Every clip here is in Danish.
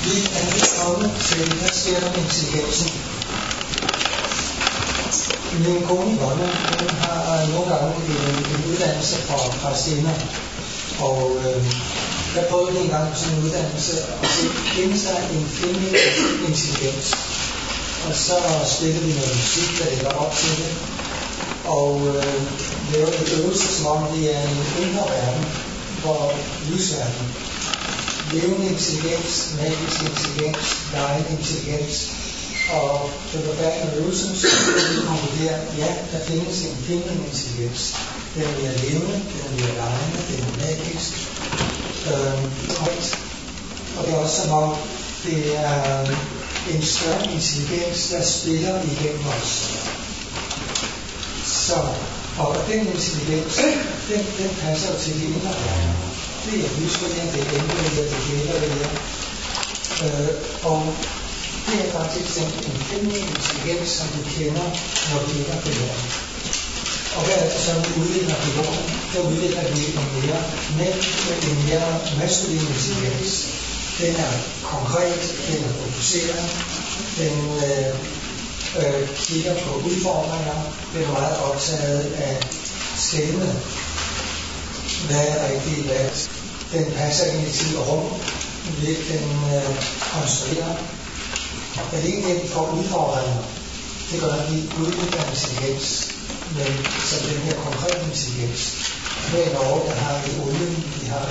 Vi er nu kommet til, hvad sker der med intelligensen? Min kone Jonna, hun har nogle gange en uddannelse fra Stena, og jeg prøvede en gang på sådan en uddannelse at finde sig en kvindelig intelligens. Og så spillede vi noget musik, der ligger op til det, og lavede en øvelse, som om det er en indre verden, hvor lysverden, levende intelligens, magisk intelligens, lejende intelligens. Og det var færdig med øvelsen, så kunne vi konkludere, ja, der findes en kvindelig intelligens. Den er mere levende, den er mere lejende, den er magisk. Og det er også som om, det er en større intelligens, der spiller igennem os. Så, og den intelligens, den passer jo til de indre verden. Det er lysværden, det er enkelhed, det er glæderværden. Og det er faktisk en kvindelig intelligens, som du kender, når du kender på jorden. Og hvad er det så, vi udvikler på jorden? Der udvikler vi en mere maskulin intelligens. Den er konkret, den er fokuseret, den kigger på udfordringer, den er meget optaget af skældene. Hvad er rigtigt, hvad? Den passer ind i tid og rum, den konstruerer. Og det er ikke det, vi får udfordringer. Det gør, at vi udvikler intelligens, men som den her konkrete intelligens. Her i Norge, der har vi olien, vi har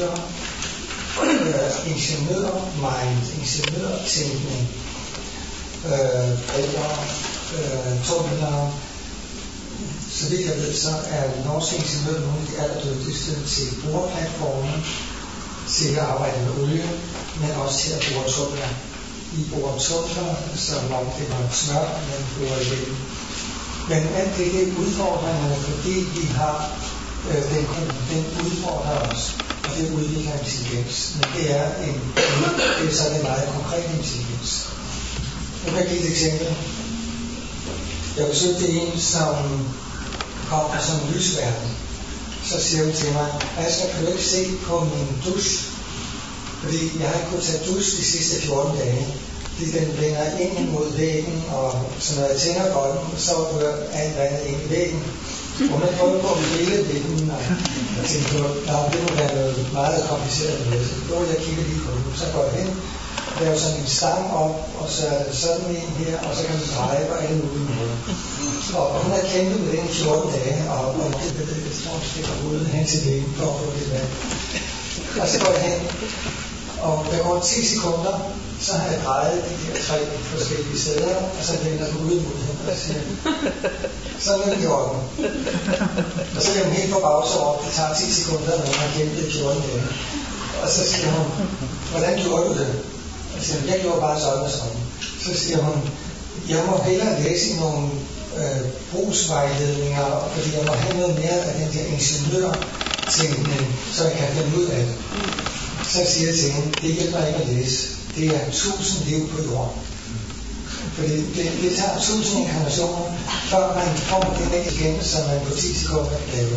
ingeniørmind, ingeniørtænkning, briller, tunneler. Så vidt jeg ved, så er norske ingeniører nogle af de allerdygtigste til boreplatformer, til at arbejde med olie, men også til at bore tunneler. I borer tunneler, som om det var smør, man borer igennem. Men alt det er udfordringerne, fordi vi har den udfordrer os, og det udvikler intelligens. Men det er sådan en meget konkret intelligens. Nu kan jeg give et eksempel. Jeg besøgte en, som kom fra sådan en lysverden. Så siger hun til mig, Asger, kan du ikke se på min dusch? Fordi jeg har ikke kunnet tage dusch de sidste 14 dage. Fordi den vender ind mod væggen, og så når jeg tænder bolden, så rører alt vandet ind i væggen. Og man prøver på at dele væggen, og jeg tænkte på, det må være noget meget kompliceret med det. Så går jeg og kigger lige på den, så går jeg hen. Der er jo sådan en stang op, og så er det sådan en her, og så kan man dreje på alle mulige måder. Og hun har kæmpet med den 14 dage, og jeg tror, hun stikker hovedet hen til væggen for at få det vand. Og så går jeg hen, og der går 10 sekunder, så har jeg drejet de her 3 forskellige steder, og så vender den ud mod hende og siger, så er den gjort den. Og så er hun helt forbavset over, det tager 10 sekunder, når man har kæmpet 14 dage. Og så siger hun, hvordan gjorde du det? Og så siger hun, jeg gjorde bare sådan og sådan. Så siger hun, jeg må hellere læse i nogle brugsvejledninger, fordi jeg må have noget mere af den der ingeniørtænkning, så jeg kan finde ud af det. Så siger jeg til hende, det hjælper ikke at læse. Det er 1000 liv på jorden. Fordi det tager 1000 inkarnationer, før man får den intelligens, som man på 10 sekunder kan lave.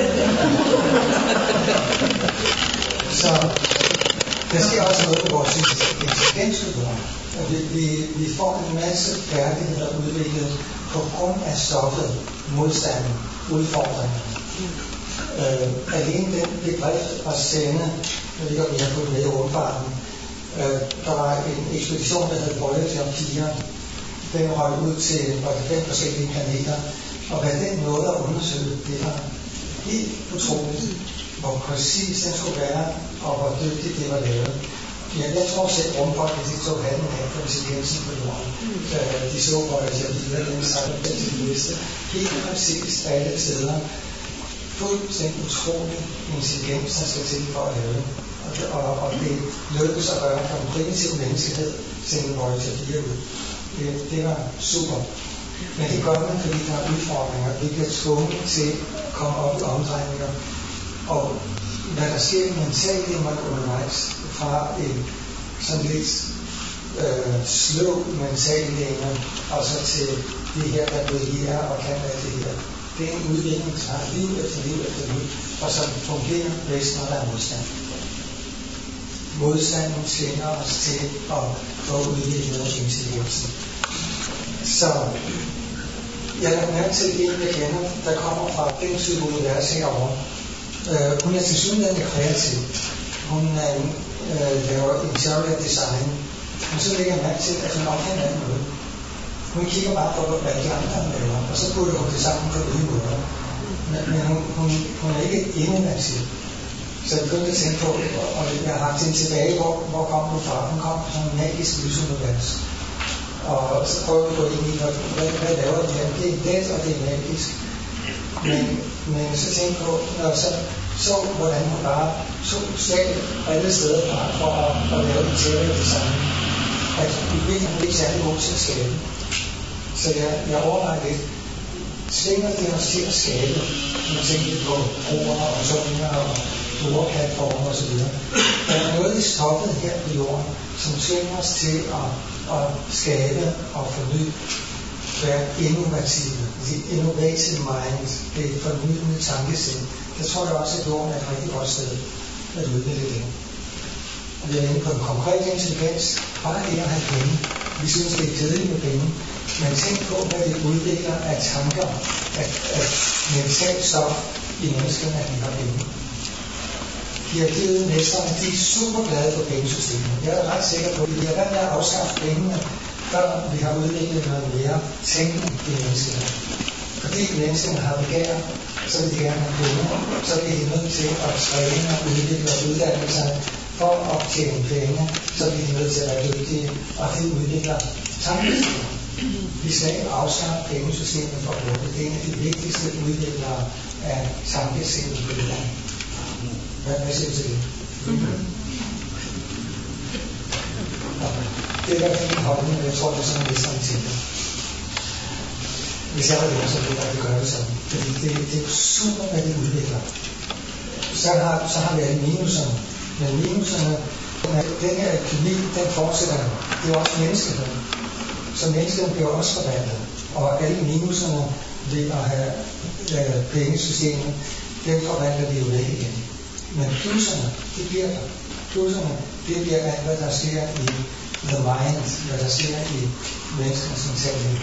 Så der sker også noget med vores intelligens på jorden. Vi får en masse færdigheder udviklet på grund af stoffet, modstanden, udfordringen. Alene den bedrift at sende, jeg ved ikke om I har fået med i rundfarten, der var en ekspedition, der hed Voyager 4. Den røg ud til 5 forskellige planeter, og hvad den nåede at undersøge, det var helt utroligt, hvor præcis den skulle være, og hvor dygtigt det var lavet. Jeg tror selv rumfolk, at de tog handen af for intelligensen på jorden. De så Voyager 4, den sejlede den til det liste, helt præcis alle steder. Fuldstændig utrolig intelligens, der skal til for at lave det. Og det lykkedes at gøre fra en primitiv menneskehed til en Voyager 4 ud. Det var super. Men det gør man, fordi der er udfordringer. Vi bliver tvunget til at komme op i omdrejninger. Og hvad der sker mentalt i mig undervejs, fra en sådan lidt sløv mental længere, og så til det her, der både her og kan være det her. Det er en udvikling, som har liv efter liv efter liv, og som fungerer bedst, når der er modstand. modstanden tvinger os til at få udviklet intelligensen. Så jeg har mærke til en, jeg kender, der kommer fra den type univers herovre. Hun er tilsyneladende kreativ. Hun laver interior design. Men så lægger jeg mærke til, at hun opkender alt noget. Hun kigger bare på, hvad de andre laver, og så putter hun det sammen på nye måder. Men hun er ikke innovativ. Så jeg begyndte at tænke på, og jeg har haft hende tilbage, hvor kom du fra? Hun kom fra sådan en magisk lysunivers. Og så prøver vi at gå ind i, hvad laver de her? Det er let, og det er magisk. Men så tænkte jeg på, når jeg så hvordan hun bare tog slag alle steder fra for at lave en teori-design, at vi virkelig er ikke særlig gode til at skabe. Så jeg overvejer lidt, tvinger det os til at skabe, når jeg tænker på broer og tårninger og jordplatformer osv. Der er noget i stoffet her på jorden, som tvinger os til at skabe og forny, være innovative, the innovative mind, det fornyende tankesæt. Der tror jeg også, at jorden er et rigtig godt sted at udvikle det. Og vi er inde på en konkret intelligens, bare det at have penge. Vi synes, det er kedeligt med penge, men tænk på, hvad det udvikler af tanker, af mentalt stof i menneskerne, at vi har penge. De har givet mesterne, de er super glade for pengesystemet. Jeg er ret sikker på, at vi har været med at afskaffe pengene, før vi har udviklet noget mere tænkning i menneskene. Fordi menneskene har begær, så vil de gerne have penge, så er de nødt til at træne og udvikle og uddanne sig for at optjene penge, så er de nødt til at være dygtige, og de udvikler tankesystemet. Vi skal ikke afskaffe pengesystemet for at det er en af de vigtigste udviklere af tankesystemet på det her. Hvad siger du til det? Det er i hvert fald en holdning, og jeg tror, det er sådan, at jeg tænker. Hvis jeg var det, så ville jeg gøre det sådan. Fordi det er jo super, hvad det udvikler. Så har vi alle minuserne. Men minuserne, den her økonomi, den fortsætter. Det er også menneskeheden. Så menneskeheden bliver også forvandlet. Og alle minuserne ved at have pengesystemet, den forvandler vi jo væk igen. Men plusserne, det bliver der. Plusserne, det bliver alt, hvad der sker i the mind, hvad der sker i menneskenes mentalitet.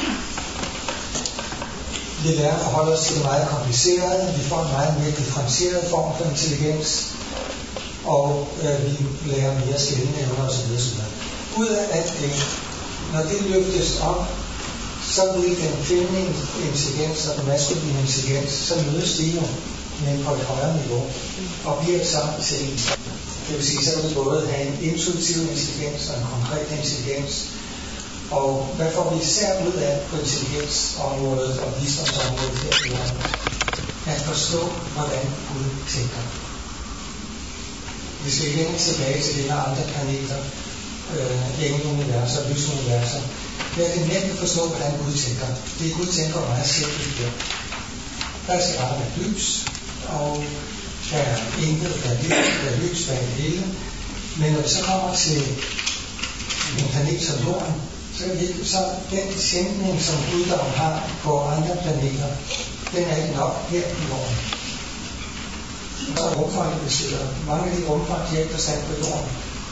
Vi lærer at forholde os til det meget komplicerede, vi får en meget mere differentieret form for intelligens, og vi lærer mere skældende evner osv. Ud af alt det, når det løftes op, så vil den kvindelige intelligens og den maskuline intelligens, så mødes de jo, men på et højere niveau, og bliver sammen til en. Det vil sige, så vil vi både have en intuitiv intelligens og en konkret intelligens. Og hvad får vi især ud af på intelligensområdet og visdomsområdet her i verden? At forstå, hvordan Gud tænker. Vi skal igen tilbage til de her andre planeter, engeluniverser, lysuniverser. Her er det nemt at forstå, hvordan Gud tænker. Det Gud tænker meget simpelt her. Der skal bare være lys, og der er intet, der er lys bag det hele. Men når vi så kommer til en planet som Jorden, så den tænkning, som Guddom har på andre planeter, den er ikke nok her i Jorden. Så er rumfart, vi sidder. Mange af de rumfart, de er ikke forstand på Jorden.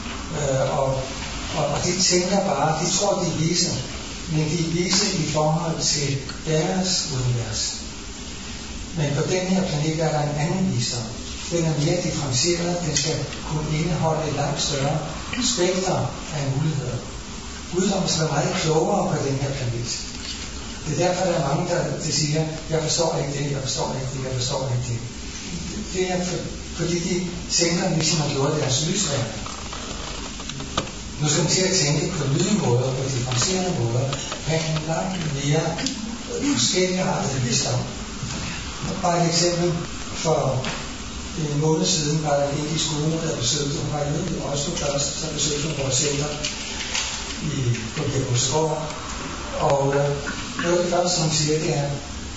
Og de tænker bare, de tror, de er vise, men de er vise i forhold til deres univers. Men på den her planet er der en anden visdom. Den er mere differentieret, den skal kunne indeholde et langt større spekter af muligheder. Guddommen skal være meget klogere på den her planet. Det er derfor, der er mange, der siger, jeg forstår ikke det, jeg forstår ikke det, jeg forstår ikke det. Det er fordi de tænker, ligesom man gjorde deres lysværk. Nu skal man til at tænke på nye måder, på differentierede måder, have en langt mere forskellige arter visdom. Bare et eksempel. For en måned siden var der en indisk skole, der besøgte, hun var ude i Oslo først, så besøgte hun vores center på Bjergårdsgård. Og noget af det første, som siger, det er,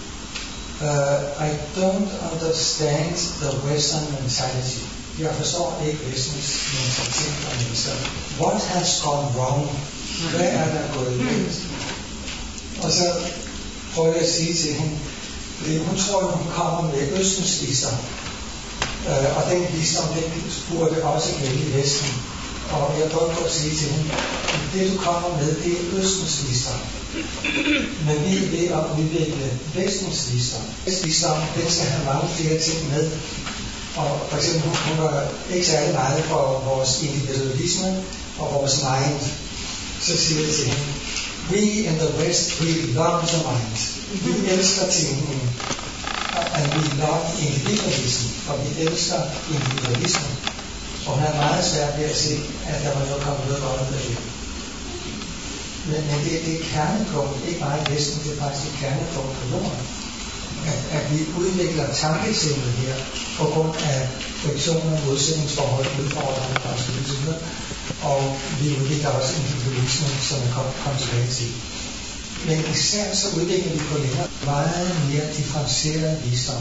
I don't understand the Western mentality. Jeg forstår ikke Vestens mentalitet og mennesker. What has gone wrong? Hvad er der gået galt? Og så prøver jeg at sige til hende, fordi hun tror, at hun kommer med Østens visdom. Og den visdom, den burde også gælde i Vesten. Og jeg prøver på at sige til hende, det du kommer med, det er Østens visdom. Men vi er ved at udvikle Vestens visdom. Visdom, den skal have mange flere ting med. Og for eksempel, hun var ikke særlig meget for vores individualisme og vores mind. Så siger jeg til hende, we in the West, we love the mind. Vi elsker tænkningen. And we love individualism. Og vi elsker individualisme. Og hun er meget svært ved at se, at der var noget kommet noget godt ud af det. Men det er kernepunkt, ikke bare i Vesten, det er faktisk et kernepunkt på jorden. At vi udvikler tankesættet her, på grund af friktioner, modsætningsforhold, udfordringer og så videre. Og vi udvikler også individualismen, som jeg kom tilbage til. Men især så udvikler vi på længere meget mere differentieret visdom.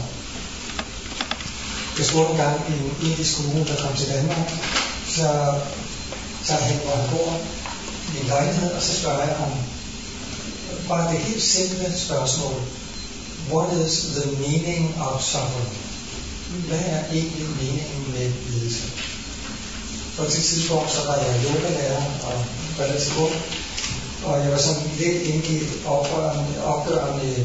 Jeg spurgte en gang i en indisk skole, der kom til Danmark, så tager han, hvor han bor, i en lejlighed, og så spørger jeg ham bare det helt simple spørgsmål. What is the meaning of suffering? Hvad er egentlig meningen med lidelse? På et tidspunkt så var jeg yogalærer og relativt ung, og jeg var sådan lidt inde i et opgør med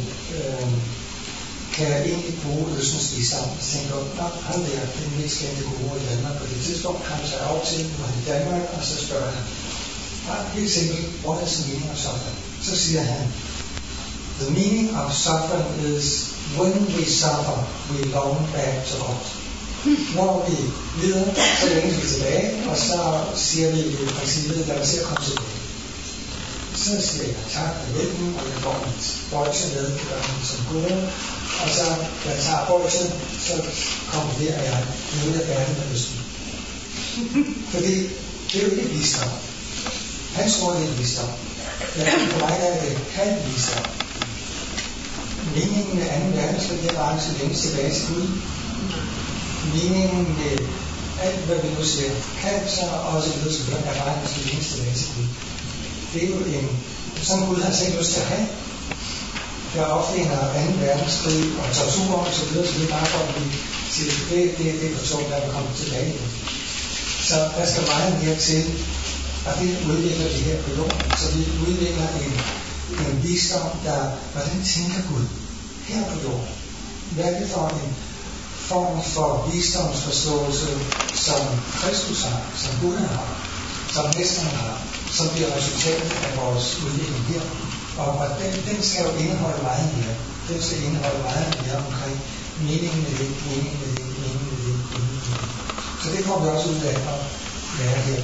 kan jeg egentlig bruge Østens visdom? Så tænkte jeg, han der, den mest kendte guru i Danmark på det tidspunkt, han tager over til, nu er i Danmark, og så spørger han, helt simpelt, what is the meaning of suffering? Så siger han, the meaning of suffering is when we suffer, we long back to God. Når vi lider, så længes vi tilbage, og så siger vi i princippet, lad os se at komme tilbage. Så siger jeg tak for hjælpen, og jeg får mit bøjse med, det gør man som gode. Og så, da jeg tager bøjse, så konkluderer jeg, nu er jeg færdig med Østen. Fordi det er jo ikke visdom. Han tror, det er visdom. Men for mig er det halv visdom. Meningen med 2. verdenskrig, det er bare, at vi skal længes tilbage til Gud. Meningen med alt, hvad vi nu ser, cancer og så videre, er bare, at vi skal længes tilbage til Gud. Det er jo sådan Gud har selv lyst til at have. Der er ofte en af 2. verdenskrig og tortur og så videre, så det er bare for at vi siger, det er for tungt, at vi kommer tilbage. Så der skal meget mere til, og det udvikler vi her på jorden. Så vi udvikler en visdom, der, hvordan tænker Gud her på jorden? Hvad er det for en form for visdomsforståelse, som Kristus har, som Gud har, som Mesteren har, som bliver resultatet af vores udvikling her. Og den skal jo indeholde meget mere. Den skal indeholde meget mere omkring meningen med det, meningen med det, meningen med det, meningen med det. Så det får vi også ud af at lære her.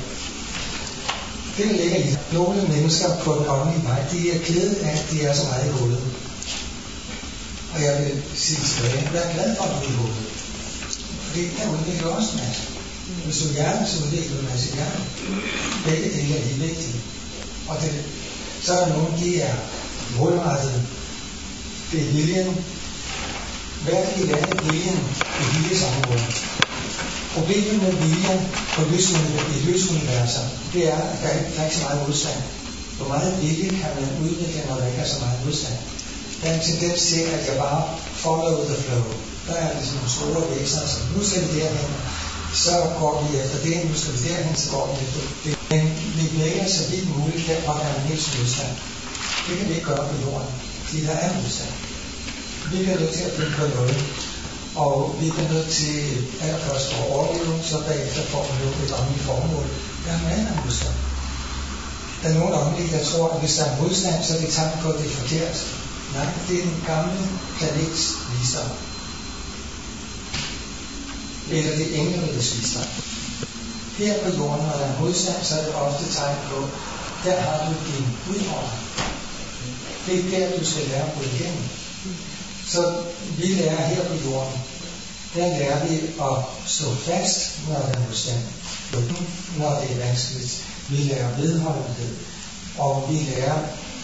Det ligger i nogle mennesker på den åndelige vej, de er kede af, at de er så meget i hovedet. Og jeg vil sige tilbage, vær glad for, at du er i hovedet. Fordi der udvikler også en masse. Hvis du hjerne, så udvikler du en masse hjerne. Begge dele er lige vigtige. Og så er der nogen, de er målrettet. Det er viljen. Hvad er det i landet viljen i viljesområdet? Problemet med viljen på lysuniverser, det er, at der er ikke så meget modstand. Hvor meget vilje kan man udvikle, når der ikke er så meget modstand? Der er en tendens til, at jeg bare follow the flow. Der er ligesom nogle store væsener, som nu skal vi derhen, så går vi efter det, nu skal vi derhen, så går vi efter det. Men vi vælger så vidt muligt, der hvor der er en helst modstand. Det kan vi ikke gøre på jorden, fordi der er modstand. Vi bliver nødt til at finde på noget. Og vi er nødt til allerførst at overleve, så bagefter får vi jo et åndeligt formål. Der er masser af modstand. Der er nogen åndelige, der tror, at hvis der er modstand, så er det tegn på, at det er forkert. Nej, det er den gamle planets visdom. Eller det enkeltes visdom. Her på jorden, når der er modstand, så er det ofte tegn på, der har du din udfordring. Det er der, du skal lære at gå igennem. Så vi lærer her på jorden, der lærer vi at stå fast, når der er modstand. Når det er vanskeligt. Vi lærer vedholdenhed. Og vi lærer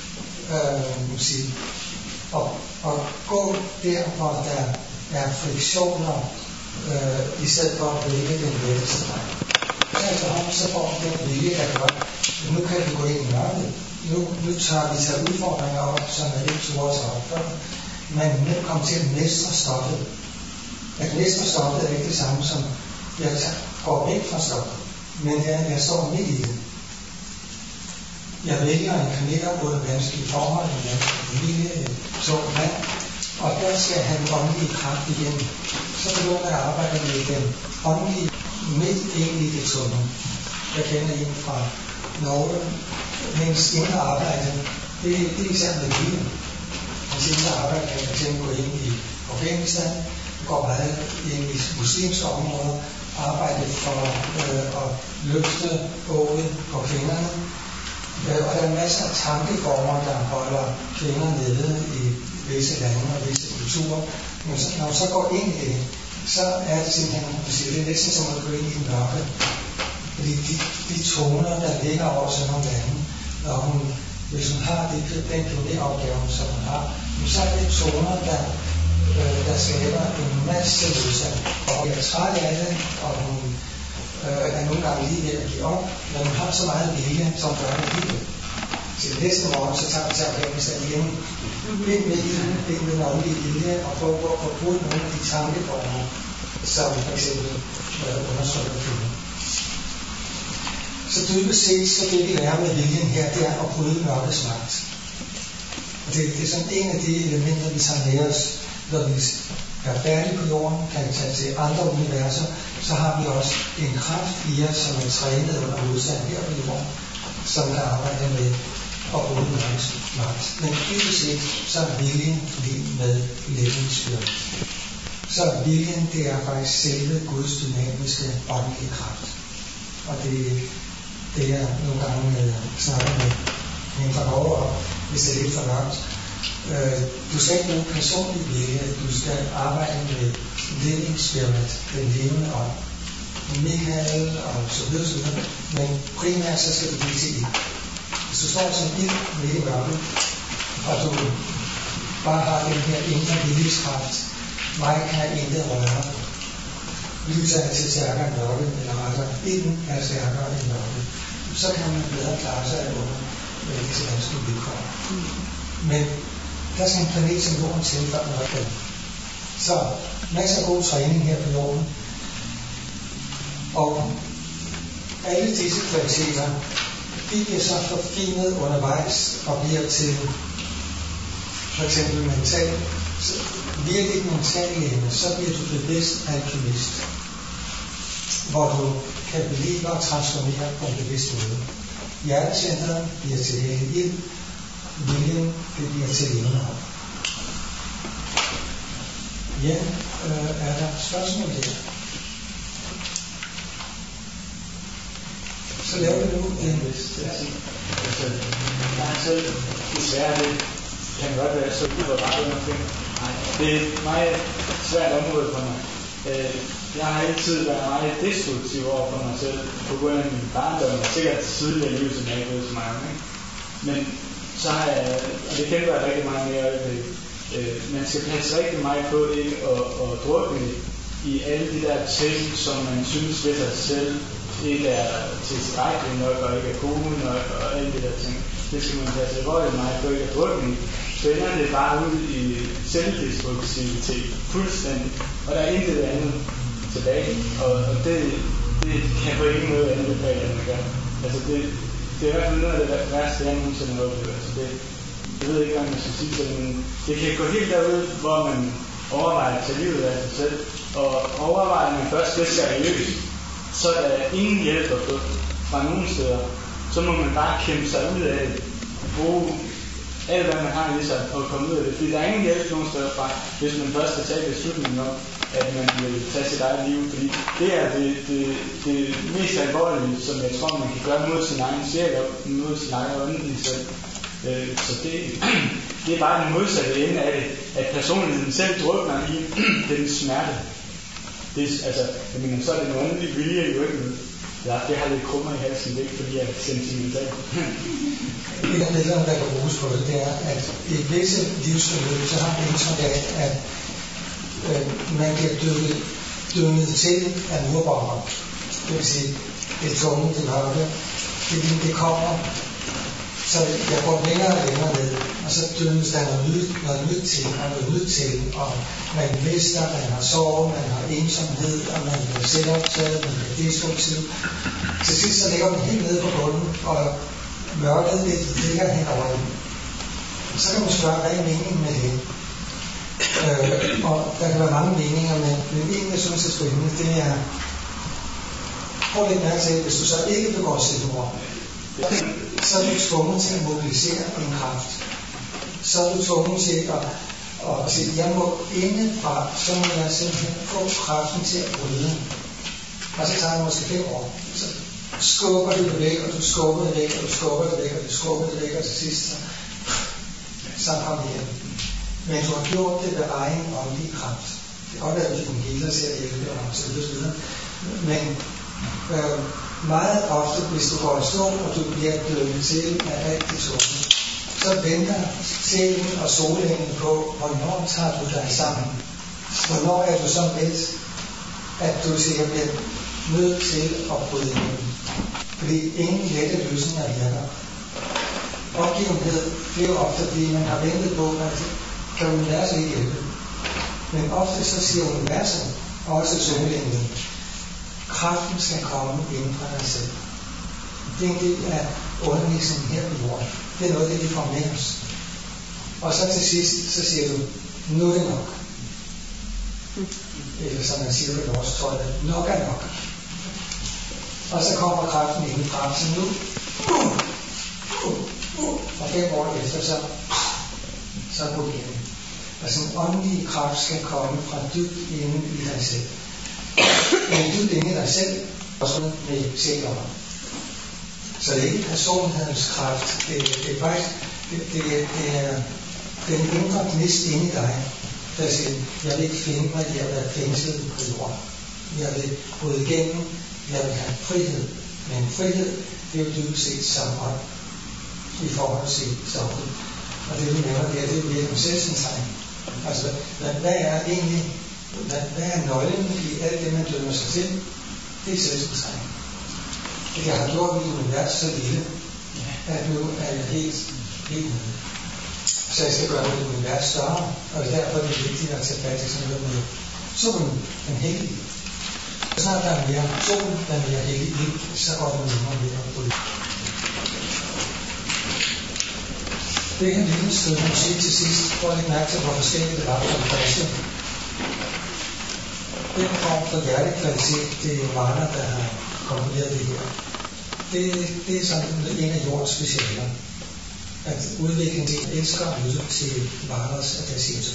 at gå der, hvor der er friktioner, i stedet for at vælge den letteste vej. Så får vi den vilje, der gør, nu kan vi gå ind i mørket. Nu tager vi udfordringer op, som er lidt store til at opføre. Men nu kommer til at mestre stoffet. At mester stoppet er ikke det samme som, jeg går væk fra stoppet, men jeg står midt i det. Jeg vælger en kandidat under vanskelige forhold, en vanskelig familie, en tung mand, og der skal have den åndelige kraft igen. Så begynder jeg at arbejde med den åndelige midt ind i det tunge. Jeg kender en fra Norge, hendes indre arbejde, det er især med viljen. Hendes indre arbejde kan fx gå ind i Afghanistan, går meget ind i muslimske områder, arbejde for at løfte åget på kvinderne. Og der er masser af tankeformer, der holder kvinder nede i visse lande og visse kulturer. Men når man så går ind i det, så er det simpelthen, det er næsten som at gå ind i den mørke. Fordi de toner, der ligger over sådan nogle lande, hvis hun har den pioneropgave, som hun har, så er det toner, der skaber en masse modstand. Og hun er træt af det, og hun er nogle gange lige ved at give op, men hun har så meget vilje, som gør det lige. Til næste morgen, så tager vi til Afghanistan igen. Lidt med den åndelige vilje, og prøve at bruge nogle af de tankeformer, som for eksempel undersøger kvinder. Så dybest set, så det vi lærer med viljen her, det er at bryde mørkets magt. Og det er sådan en af de elementer, vi tager med os, når vi er færdige på jorden, kan vi tage til andre universer, så har vi også en kraft i os, som er trænet under modstand her på jorden, som kan arbejde med at bryde mørkets magt. Men dybest set, så er viljen lige med levningsstyrke. Så viljen, det er faktisk selve Guds dynamiske åndelige kraft. Og det er nogle gange snakker med en fra Norge, og hvis det er lidt for langt. Du skal ikke bruge personlig vilje, du skal arbejde med living spirit, den levende ånd. Michael og så videre, men primært så skal du blive til ild. Hvis du står som ild midt i mørket, og du bare har den her indre viljeskraft, mig kan jeg intet røre. Lyset er til stærkere end mørket, eller rettere, ilden er stærkere end mørket. Så kan man bedre klare sig under disse vanskelige vilkår. Men der skal en planet som jorden til, før man kan. Så masser af god træning her på jorden. Og alle disse kvaliteter, de bliver så forfinet undervejs og bliver til for eksempel mental. Via dit mentale evne, så bliver du bevidst alkymist, hvor du kan blive og transformere på en bevidst måde. Hjertecentret bliver til hellig ild, viljen bliver til levende ånd. Ja, er der spørgsmål der? Så laver vi nu en jeg har selv desværre det kan godt være så uberettet omkring. Det er et meget svært område for mig. Jeg har altid været meget destruktiv over for mig selv, på grund af min barndom, og sikkert tidligere liv, som jeg ikke ved så meget om. Men så har jeg, og det kender jeg rigtig meget mere af, man skal passe rigtig meget på ikke at drukne i alle de der ting, som man synes ved sig selv ikke er tilstrækkeligt nok, og ikke er gode nok, og alle de der ting. Det skal man passe alvorligt meget på ikke at drukne i. Så ender det bare ud i selvdestruktivitet, fuldstændig, og der er intet andet tilbage, og det kan på ingen måde anbefale, at man gør. Altså det er i hvert fald noget af det værste, jeg nogensinde har oplevet. Altså jeg ved ikke, hvad man skal sige til det, men det kan gå helt derud, hvor man overvejer at tage livet af sig selv, og overvejer man først lidt seriøst, så er der ingen hjælp at få fra nogen steder. Så må man bare kæmpe sig ud af det, bruge alt hvad man har i sig og komme ud af det. Fordi der er ingen hjælp nogen steder fra, hvis man først har taget beslutningen om, at man vil tage sit eget liv. Fordi det er det mest alvorlige, som jeg tror, man kan gøre mod sin egen sjæl og mod sin egen åndelige selv. Så det er bare den modsatte ende af det, at personligheden selv drukner i den smerte. Jeg mener, så er det en åndelig vilje jo ikke med. Ja, det har lidt krummer i halsen, det er ikke fordi jeg er sentimental. En af billederne, der kan bruges på det, er, at i visse livsforløb, så har man indtryk af, at man kan dømmet til af murbomber. Det vil sige, det tunge, det mørke, det kommer Så jeg går længere og længere ned, og så dømmes der noget nyt til, og man mister, man har sorg, man har ensomhed, og man bliver selvoptaget, man bliver destruktiv. Til sidst så ligger man helt nede på bunden, og mørket ligger hen over den. Så kan man spørge, hvad er meningen med det? Og der kan være mange meninger, men en, jeg synes er spændende, det er, prøv lidt mærke til, hvis du så ikke begår selvmord, så er du tvunget til at mobilisere en kraft. Så er du tvunget til at sige, jeg må indefra, så må jeg simpelthen få kraften til at bryde. Og så tager det måske 5 år. Så skubber du det væk, og du skubber det væk, og du skubber det væk, og du skubber det væk, og til sidst så kommer det hjem. Men du har gjort det ved egen åndelige kraft. Det kan godt være, at du kan healer til at hjælpe dig, og så videre. Men meget ofte, hvis du går i stå, og du bliver dømt til af alt det tunge, så venter sjælen og solingen på, hvornår tager du dig sammen? Hvornår er du så let, at du sikkert bliver nødt til at bryde igennem? Fordi ingen lette løsninger virker. Opgivenhed bliver ofte, fordi man har ventet på, at kan universet ikke hjælpe. Men ofte så siger universet, også solingen, kraften skal komme inden fra dig selv. Det er en del af undervisningen her på jorden. Det er noget, det vi får med os. Og så til sidst, så siger du, nu er det nok. Eller som man siger på vores tøj, nok er nok. Og så kommer kraften indenfra, så nu, og 5 år efter, så er det igen. Altså en åndelig kraft skal komme fra dybt inde i dig selv. Men dybt inde i dig selv, også med sjælen. Så det er ikke personlighedens kraft, det er faktisk, det er den indre gnist inde i dig, der siger, jeg vil ikke finde mig i at være fængslet på jorden. Jeg vil bryde igennem, jeg vil have frihed. Men frihed, det er jo dybest set sammenhold i forhold til stoffet. Og det vi nævner der, det er jo virkelig selvcentrering. Altså, hvad er egentlig, hvad er nøglen i alt det, man dømmer sig til? Det er selvcentrering. Jeg har gjort mit univers så lille, at nu er jeg helt nede. Så jeg skal gøre mit univers større, og derfor er det vigtigt at tage fat i sådan noget med solen, den hellige. Så snart der er mere solen, der er mere hellig ind, så går det nemmere med at bryde. Det her lille stykke musik til sidst, for at lægge mærke til, hvor forskelligt det var for det første. Den form for hjertekvalitet, det er Mahler, der har komponeret det her. Det er sådan en af jordens specialer. At udviklingen til elsker at lytte til Mahlers Adagio.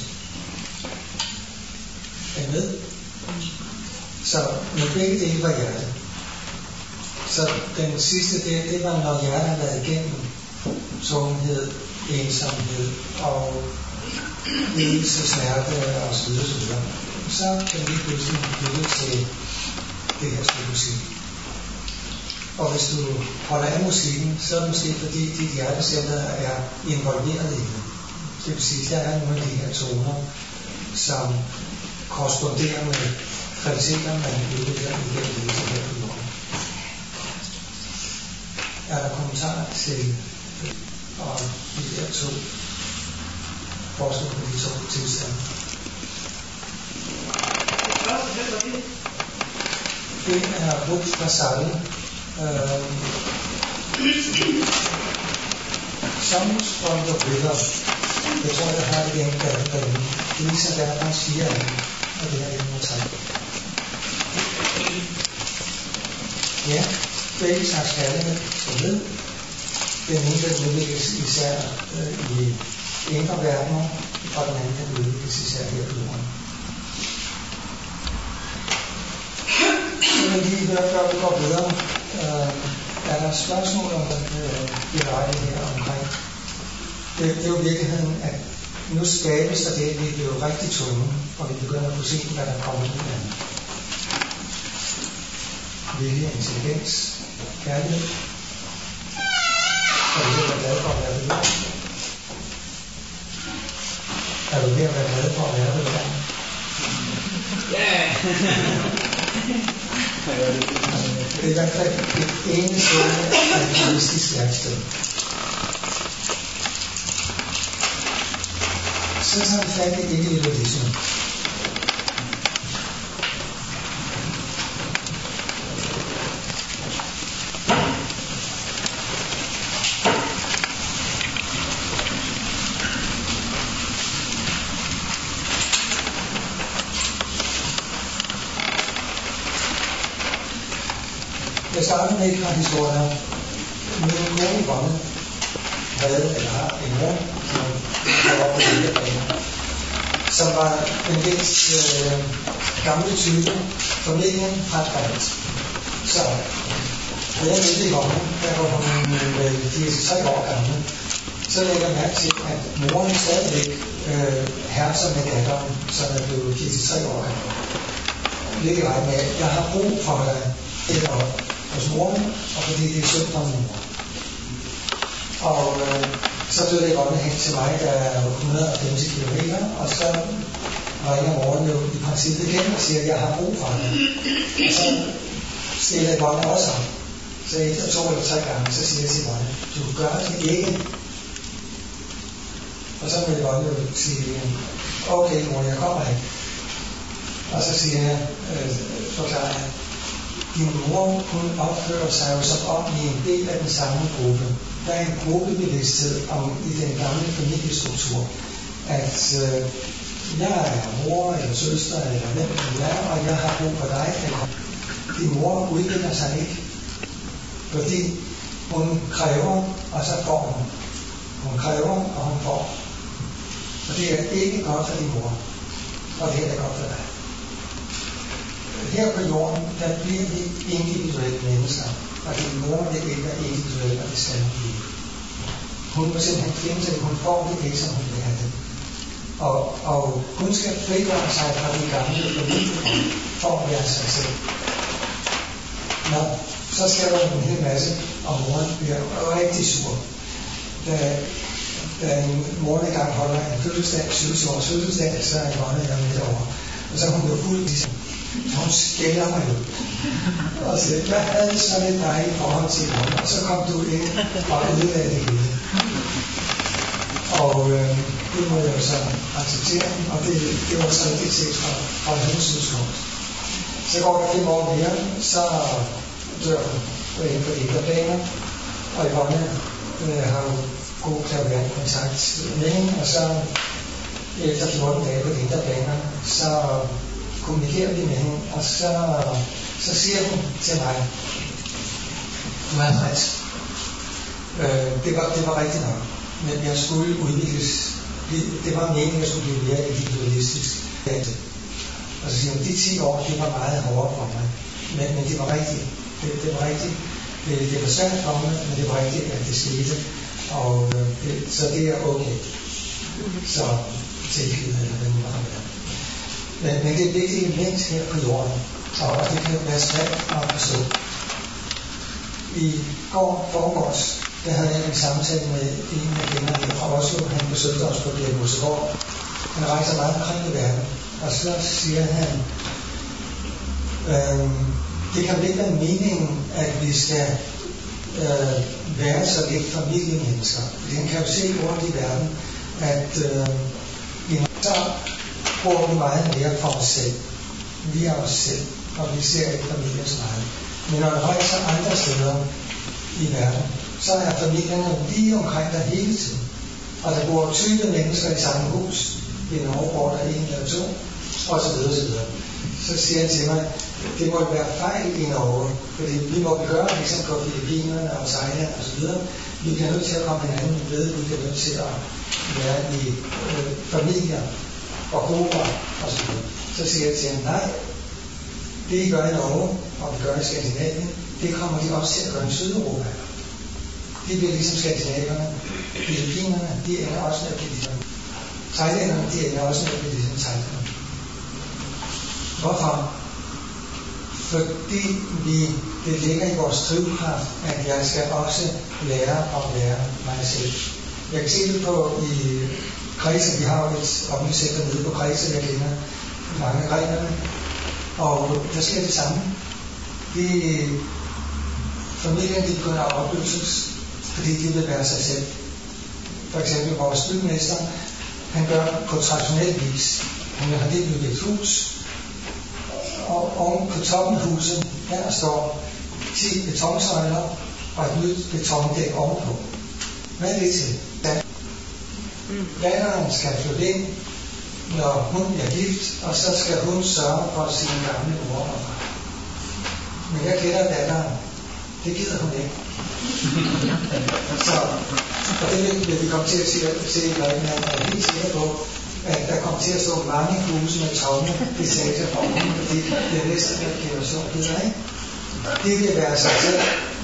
Er I med? Så med begge dele var hjertet. Så den sidste del, det var når hjertet har været igennem tunghed, ensomhed og lidelse, smerte og så videre. Så kan vi pludselig lytte til det her stykke musik. Og hvis du holder af musikken, så er det måske fordi dit hjertecenter er involveret i det. Det vil sige, at der er nogle af de her toner, som korresponderer med kvaliteter, man udvikler igennem det her på jorden. Er der kommentarer til og de der to forskning på de to tilstande? Det er Ruth Vassal. Songs from the River. Jeg tror, jeg har det igen derinde. Det viser, at der er faktisk 4 af dem, og det er 103. Ja, begge slags kærlighed som ved. Den ene den udvikles især i indre verdener, og den anden den udvikles især her på jorden. Jeg vil lige høre, før vi går videre. Er der spørgsmål om det veje her omkring? Det er jo virkeligheden, at nu skabes der det, vi bliver rigtig tunge, og vi begynder at kunne se, hvad der kommer ud af det. Vilje, intelligens, kærlighed. Er du ved at være glad for at være ved dig? Er du ved at være glad for at være ved dig? Ja! Det er i hvert fald et enestående altruistisk værksted. Så tager vi fat i individualisme. Jeg starter med et par historier. Min kone Yvonne havde eller har en mor, som var på lillebanen, som var en lidt gamle type. Familien frem. Så da jeg mødte Yvonne, der var hun 4-3 år gammel, så lægger jeg mærke til, at moren stadigvæk herser med datteren, som er blevet 4-3 år gammel. Lidt i vej med, at jeg har brug for dig deroppe hos moren, og fordi det er synd for min mor. Og så blev det Yvonne hen til mig, der er 150 km, og så ringer moren jo i princippet igen og siger, at jeg har brug for dig. Og så stiller Yvonne også op. Så efter 2 eller 3 gange, så siger jeg til Yvonne, du gør det ikke. Og så vil Yvonne jo sige, okay mor, jeg kommer ikke. Og så siger jeg, forklarer jeg, din mor, hun opfører sig jo som om i en del af den samme gruppe. Der er en gruppebevidsthed om i den gamle familiestruktur, at jeg er mor eller søster eller hvem du er, og jeg har brug for dig. Din mor udvikler sig ikke, fordi hun kræver, og så får hun. Hun kræver, og hun får. Og det er ikke godt for din mor, og det er godt for dig. Her på jorden, der bliver vi individuelle mennesker, og din mor vil ikke være individuel, og det skal hun blive. Hun må simpelthen finde sig, hun får det, som hun vil have det. Og hun skal frigøre sig fra de gamle familier for at være sig selv. Nå, så skal der en hel masse, og moren bliver rigtig sur. Da moren i gang holder en fødselsdag, 7 års fødselsdag, så er Yvonne her midt over. Og så er hun jo fuld ligesom. Hun skælder mig ud og siger, jeg havde sådan et dejligt forhold til mig, og så kom du ind og ødelagde det hele. Og det må jeg jo så acceptere, og det var så lidt set fra hendes synspunkt. Så går der 5 år mere, så dør hun inden for indrebaner, og Yvonne har jo god klaverant kontakt med hende, og så efter 14 dage på indrebaner, så kommunikerer vi med hende, og så siger hun til mig, du har ret. Det var rigtigt nok, men jeg skulle udvikles. Det var meningen, at jeg skulle blive mere individualistisk. Og så siger hun, de 10 år, det var meget hårdt for mig, men det var rigtigt. Det var rigtigt. Det var svært for mig, men det var rigtigt, at det skete. Og så det er okay. Så tilgivet, eller hvad nu var det. Men det er et vigtigt element her på jorden, og det kan være svært at forstå. I forgårs, der havde jeg en samtale med en af kenderne fra Oslo. Han besøgte os på Diagnosegård. Han rejser meget omkring i verden, og så siger han, det kan vel ikke være meningen, at vi skal være så lidt familiemennesker. Fordi han kan jo se rundt i verden, at så bruger vi meget mere for os selv. Vi er os selv, og vi ser ikke familien så meget. Men når der rejser andre steder i verden, så er familierne lige omkring der hele tiden. Og der bor 20 mennesker i samme hus. I Norge bor der 1 eller 2, og så videre, så videre. Så siger han til mig, det må være fejl i Norge, fordi vi må gøre ligesom på Filippinerne og Thailand og så videre. Vi bliver nødt til at komme hinanden ved, vi bliver nødt til at være i familier og grupper og så videre. Så siger jeg til ham, nej, det I gør i Norge, og vi gør i Skandinavien, det kommer de også til at gøre i Sydeuropa. De bliver ligesom skandinaverne. Filippinerne, de ender også med at blive ligesom. Thailanderne, de ender også med at blive ligesom thailanderne. Hvorfor? Fordi det ligger i vores drivkraft, at jeg skal også lære at være mig selv. Jeg kan se det på i Kreta, vi har jo et opmødecenter nede på Kreta, jeg kender mange af grenerne, og der sker det samme. Familien de begynder at opløses, fordi de vil være sig selv. For eksempel vores bygmester, Han gør på traditionel vis. Han vil have det bygget et hus, og oven på toppen af huset, der står 10 betonsøjler og et nyt betondæk ovenpå. Hvad er det til? Datteren skal flytte ind, når hun bliver gift, og så skal hun sørge for sine gamle mor og far. Men jeg kender datteren. Det gider hun ikke. Så, og det vil vi komme til at se, når jeg er helt sikker på, at der kommer til at stå mange huse med tomme etager for oven, fordi det er næste generation gider ikke. Det vil være sig selv,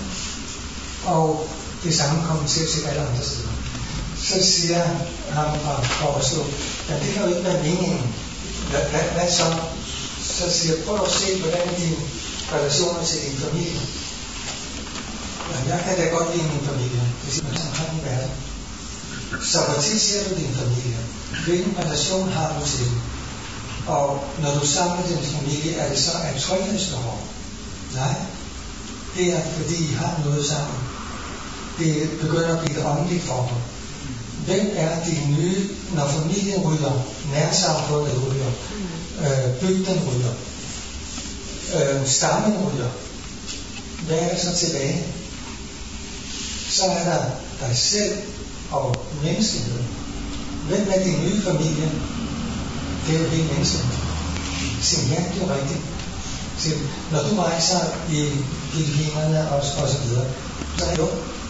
og det samme kommer til at se alle andre steder. Så siger ham og foreslår, at det kan jo ikke være meningen. Hvad så? Så siger jeg, prøv at se, hvordan dine relationer til din familie. Jeg kan da godt lide min familie, hvis man har den verden. Så hvor tit ser du din familie? Hvilken relation har du til den? Og når du er sammen med din familie, er det så et tryghedsbehov? Nej. Det er fordi I har noget sammen. Det begynder at blive et åndeligt forhold. Hvem er de nye, når familien rydder, nærsamfundet rydder, bygden rydder, stammen rydder? Hvad er der så tilbage? Så er der dig selv og menneskeheden. Hvem er din nye familie? Det er jo hele menneskeheden. Så ja, det er rigtigt. Så, når du rejser i Filippinerne og så videre, så er det jo,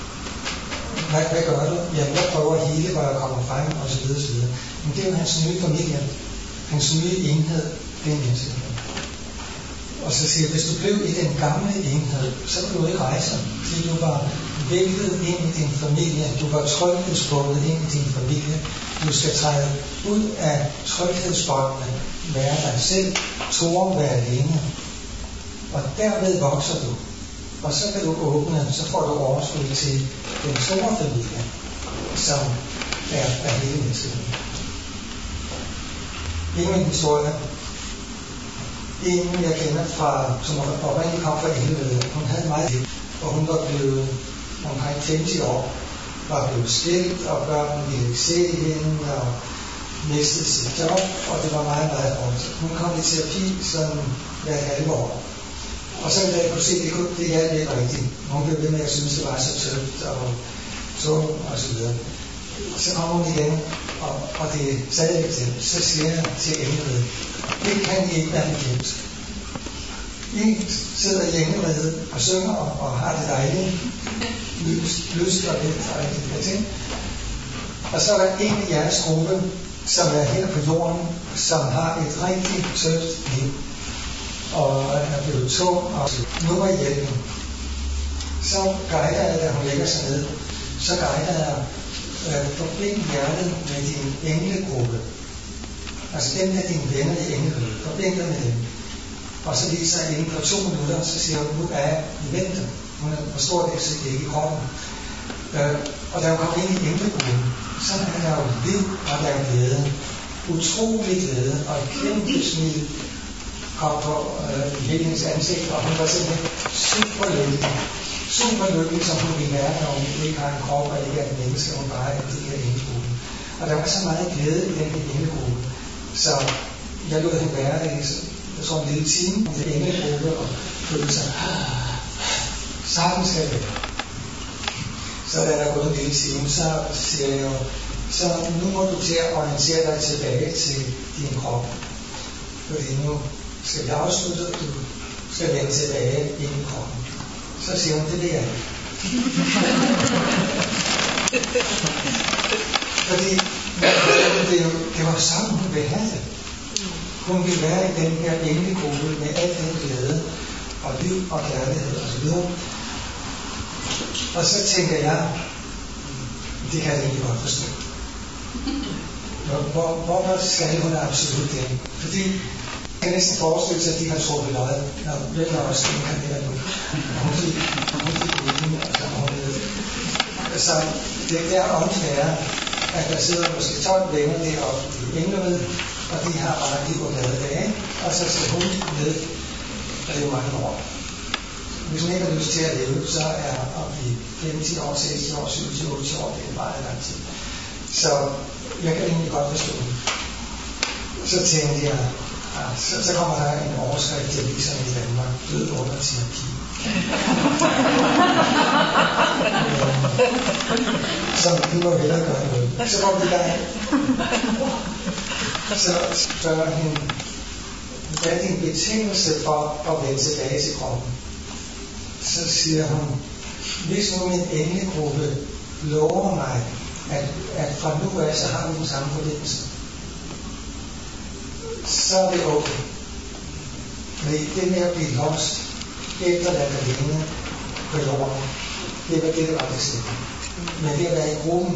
hvad gør du? Jamen, jeg prøver at hele, hvor jeg kommer frem, og så videre, og så videre. Men det er jo hans nye familie. Hans nye enhed, det er menneskeheden. Og så siger jeg, hvis du blev i den gamle enhed, så kunne du ikke rejse. Fordi du var væltet ind i din familie. Du var tryghedsbundet ind i din familie. Du skal træde ud af tryghedsbåndene, være dig selv, tåre være alene. Og derved vokser du. Og så kan du åbne, så får du overskud til den store familie, som er hele menneskeheden. Endnu en historie. En, jeg kender fra, som oprindeligt kom fra Helvede, hun havde meget liv, og hun var blevet omkring 50 år, var blevet skilt, og børnene ville ikke se hende, og mistede sit job, og det var meget, meget hårdt. Hun kom i terapi sådan hver halve år. Og så da jeg kunne se, at det hjalp ikke rigtigt. Hun blev ved med at synes, det var så tøft og tung og så videre. Så kommer hun igen, og det sagde jeg til, så siger jeg til Englered, det kan I ikke være bekendt. I sidder i Englered og synger og har det dejligt, lyst og lidt og alt det der ting. Og så er der en i jeres gruppe, som er her på jorden, som har et rigtig tøft liv. Og er blevet tung, og nu var hjælpen. Så guider jeg, da hun lægger sig ned, så guider jeg, forbind hjertet med din englegruppe. Altså dem der dine venner i englegruppen, forbind dig med dem. Og så viser jeg inden for 2 minutter, så siger hun, nu er jeg i vente. Hun forstår det, så det ikke i kroppen. Og da hun kommer ind i englegruppen, så er der jo liv, og der er glæde. Utrolig glæde, og et kæmpe smil kom på hele hendes ansigt, og hun var simpelthen super lykkelig. Super lykkelig, som hun ville være, når hun ikke har en krop og ikke er et menneske, hun bare er en del af englegruppen. Og der var så meget glæde i den englegruppe, så jeg lod hende være det, jeg tror en lille time i den englegruppe, og følte sig, sammen skal det være. Så da der er gået en lille time, så siger jeg jo, så nu må du til at orientere dig tilbage til din krop. Fordi nu skal vi afslutte, du skal vende tilbage ind i kroppen. Så siger hun, det vil jeg ikke. Fordi det var sådan, hun ville have det. Hun ville være i den her englegruppe med al den glæde og liv og kærlighed og så videre. Og så tænker jeg, det kan jeg egentlig godt forstå. Hvorfor skal hun absolut det? Fordi jeg kan næsten forestille sig, at de har trukket løjet. Nå, hvem er også inkarneret nu? Hun fik uden, så det er unfair, at der sidder måske 12 venner deroppe i Englered, og de har bare de på glade dage, og så skal hun med at leve mange år. Hvis hun ikke har lyst til at leve, så er op i 50 år, 60 år, 70 år, 80 år, det er meget lang tid. Så jeg kan egentlig godt forstå det. Så tænkte jeg, så kommer der en overskrift i aviserne i Danmark, død under terapi. Så vi må hellere gøre noget. Så går vi der. Så spørger hende, hvad er din betingelse for at vende tilbage til kroppen? Så siger hun, hvis nu min englegruppe lover mig, at fra nu af, så har vi den samme forbindelse, så er det okay. Fordi det med at blive lost, efterladt alene på jorden, det var det, der var det sted. Men det at være i gruppen,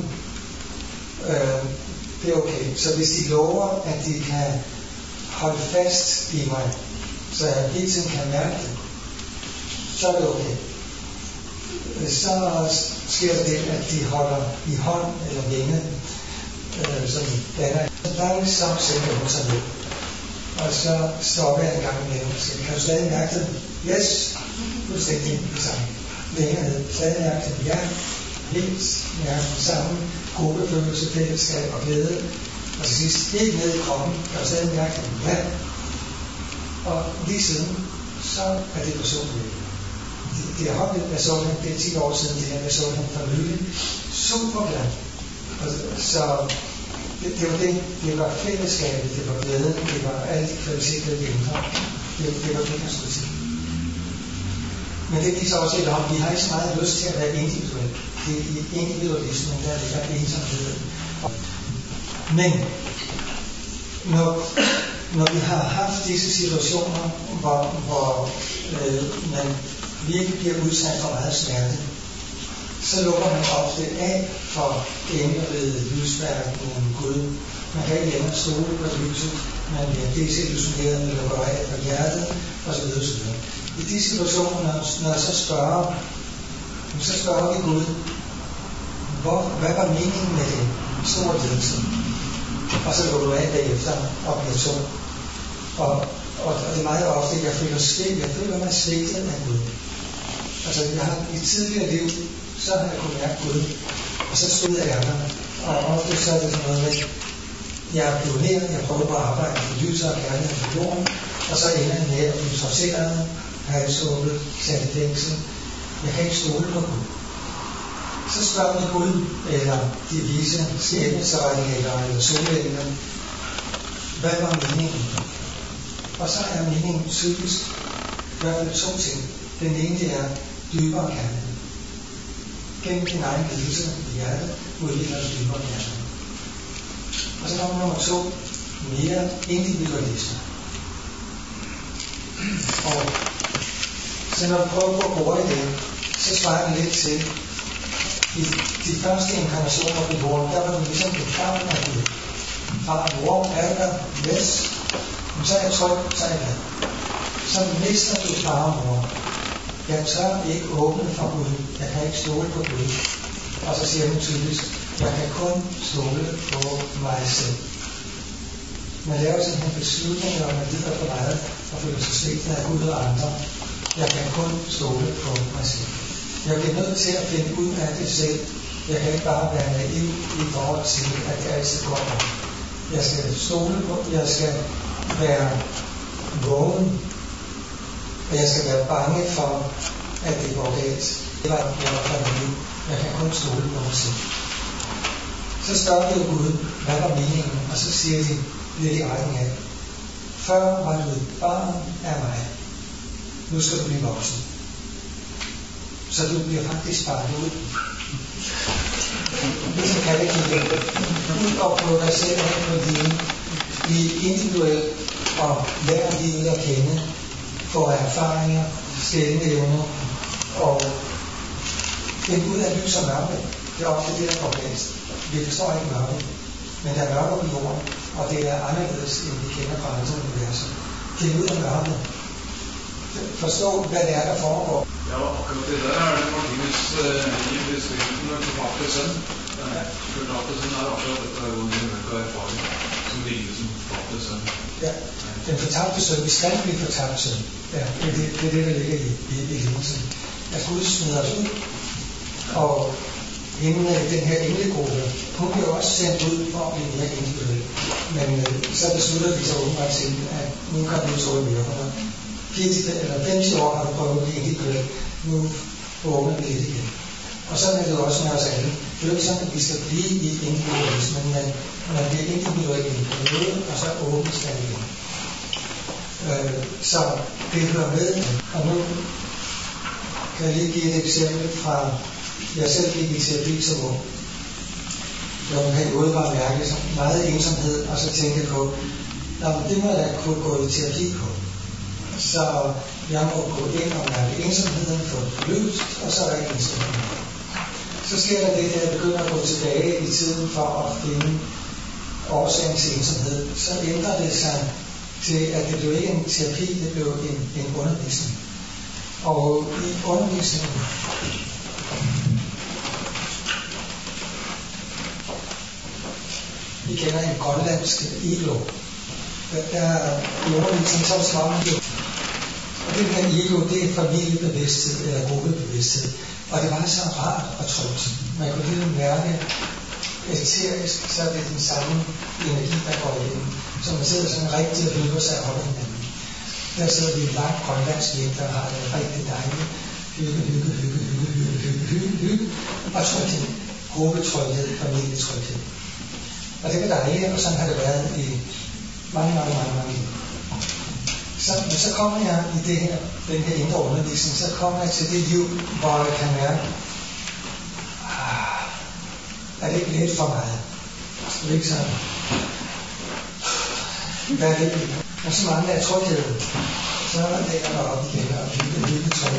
det er okay. Så hvis de lover, at de kan holde fast i mig, så jeg hele tiden kan mærke det, så er det okay. Så sker der det, at de holder i hånd eller vinge, som danner. Der er lidt samme sætte hun sig ned. Og så stopper jeg en gang med og siger, kan du stadig mærke det? Yes, fuldstændig det samme. Længere ned, stadig mærke det? Ja, helt mærke det samme. Gruppefølelse, fællesskab og glæde. Og til sidst, helt ned i kroppen, kan du stadig mærke det? Ja. Og lige siden, så er det personligt. Det har holdt med sådan, det er 10 år siden, det her med sådan for nylig. Super glad. Så det var det. Det var fællesskabet, det var glæden, det var alle de kvaliteter, det indre. Det var det, jeg skulle sige. Men det viser også lidt om, vi har ikke så meget lyst til at være individuelle. Det er i individualismen, der ligger ensomhed. Men når vi har haft disse situationer, hvor man virkelig bliver udsat for meget smerte, så lukker man ofte af for englerid, lysverdenen, Gud. Man kan ikke længere stole på lyset, man bliver desillusioneret, man lukker af for hjertet, osv. osv. I de situationer, når jeg så spørger vi Gud, hvad var meningen med det store lidelse? Og så lukker du af bagefter og bliver tom. Og det er meget ofte, at jeg føler mig svigtet af Gud. Altså, jeg har i tidligere liv, så har jeg kunnet mærke Gud, og så stod jeg der. Og ofte så er det sådan noget med, jeg er pioner, jeg prøver på at arbejde for lyset og kærlighed på jorden, og så ender jeg med at blive sorteret, halshugget, sat i fængsel. Jeg kan ikke stole på Gud. Så spørger vi Gud, eller de vise skæbnesejlere eller solengler, hvad var meningen? Og så er meningen typisk i hvert fald 2 ting. Den ene det er dybere kærlighed. Gennem din egen lidelse i hjertet, udvikler du dybere kærlighed. Og så kommer nummer 2, mere individualisme. Og så når vi prøver på at bruge det, så svarer vi lidt til, i de første inkarnationer på jorden, der var det ligesom et barn af Gud. Far, hvor er der? Yes. Men så er jeg tryg, så er jeg glad. Så mister du far og mor. Jeg tør ikke åbne for Gud. Jeg kan ikke stole på Gud. Og så siger man tydeligt, jeg kan kun stole på mig selv. Man laver sådan en beslutning, når man lider for meget og føler sig svigtet af Gud og andre. Jeg kan kun stole på mig selv. Jeg bliver nødt til at finde ud af det selv. Jeg kan ikke bare være naiv i forhold til, at det altid går op. Jeg skal stole på, jeg skal være vågen, og jeg skal være bange for, at det går galt. Det var jeg Jeg kan kun stole på mig selv. Så spørger vi Gud, hvad var meningen? Og så siger de lidt i retning af, før var du et barn af mig. Nu skal du blive voksen. Så du bliver faktisk sparket ud. Ligesom kan det ikke ud og prøve dig selv af på livet. Blive individuelt og lære livet at kende. Få erfaringer, skældenevner og finde ud af lys og mørke. Det er ofte det, der går bedst. Vi forstår ikke mørke, men der er mørke på jorden, og det er anderledes, end vi kender fra andre universer. Finde ud af mørke. Forstå, hvad det er, der foregår. Ja, akkurat det der er det Martinus i beskrivelsen av fortalte sønn. Fortalte sønn er akkurat dette er jo en mørk erfaring som ligger som fortalte sønn. Ja, den fortabte søn, vi skal blive fortabte søn. Ja, det er det, der ligger i lignelsen. At Gud smider os ud, og hende, den her englegruppe, hun bliver også sendt ud for at blive mere individuel. Men så beslutter de sig åbenbart til, at nu kan du så mere. 80 eller 50 år har du prøvet at blive individuel. Nu åbner vi lidt igen. Og sådan er det også med os alle. Det er jo ikke sådan, at vi skal blive i individualismen, men man bliver individuel i en periode, og så åbnes den igen. Så det hører med. Og nu kan jeg lige give et eksempel fra, jeg selv gik i terapi som ung. Det var en periode, var mærket som meget ensomhed, og så tænkte jeg på, det må jeg kunne gå i terapi på. Så jeg må gå ind og mærke ensomheden, få det løst, og så er der ikke ensomhed. Så sker der det, at jeg begynder at gå tilbage i tiden for at finde årsagen til ensomhed. Så ændrer det sig til, at det blev ikke en terapi, det blev en undervisning. Og i undervisningen vi kender en grønlandsk iglo. Der er i undervisningen, så er det som om, og den her iglo, det er familiebevidsthed eller gruppebevidsthed. Og det var så rart og trygt. Man kunne lige mærke eterisk, så er det den samme energi, der går igennem. Så man sidder sådan rigtig og hygger sig og holder hinanden. Der sidder vi i en lang grønlandsk hjem, der har det rigtig dejligt. Hygge. Og tryghed. Gruppetryghed, familietryghed. Og det var dejligt, og sådan har det været i mange år. Så kommer jeg i den her indre undervisning, så kommer jeg til det liv, hvor jeg kan mærke, er det ikke lidt for meget? Det er ikke sådan. Hvad er det? Og så mangler jeg trygheden. Så lægger jeg op igen og hygge tryg.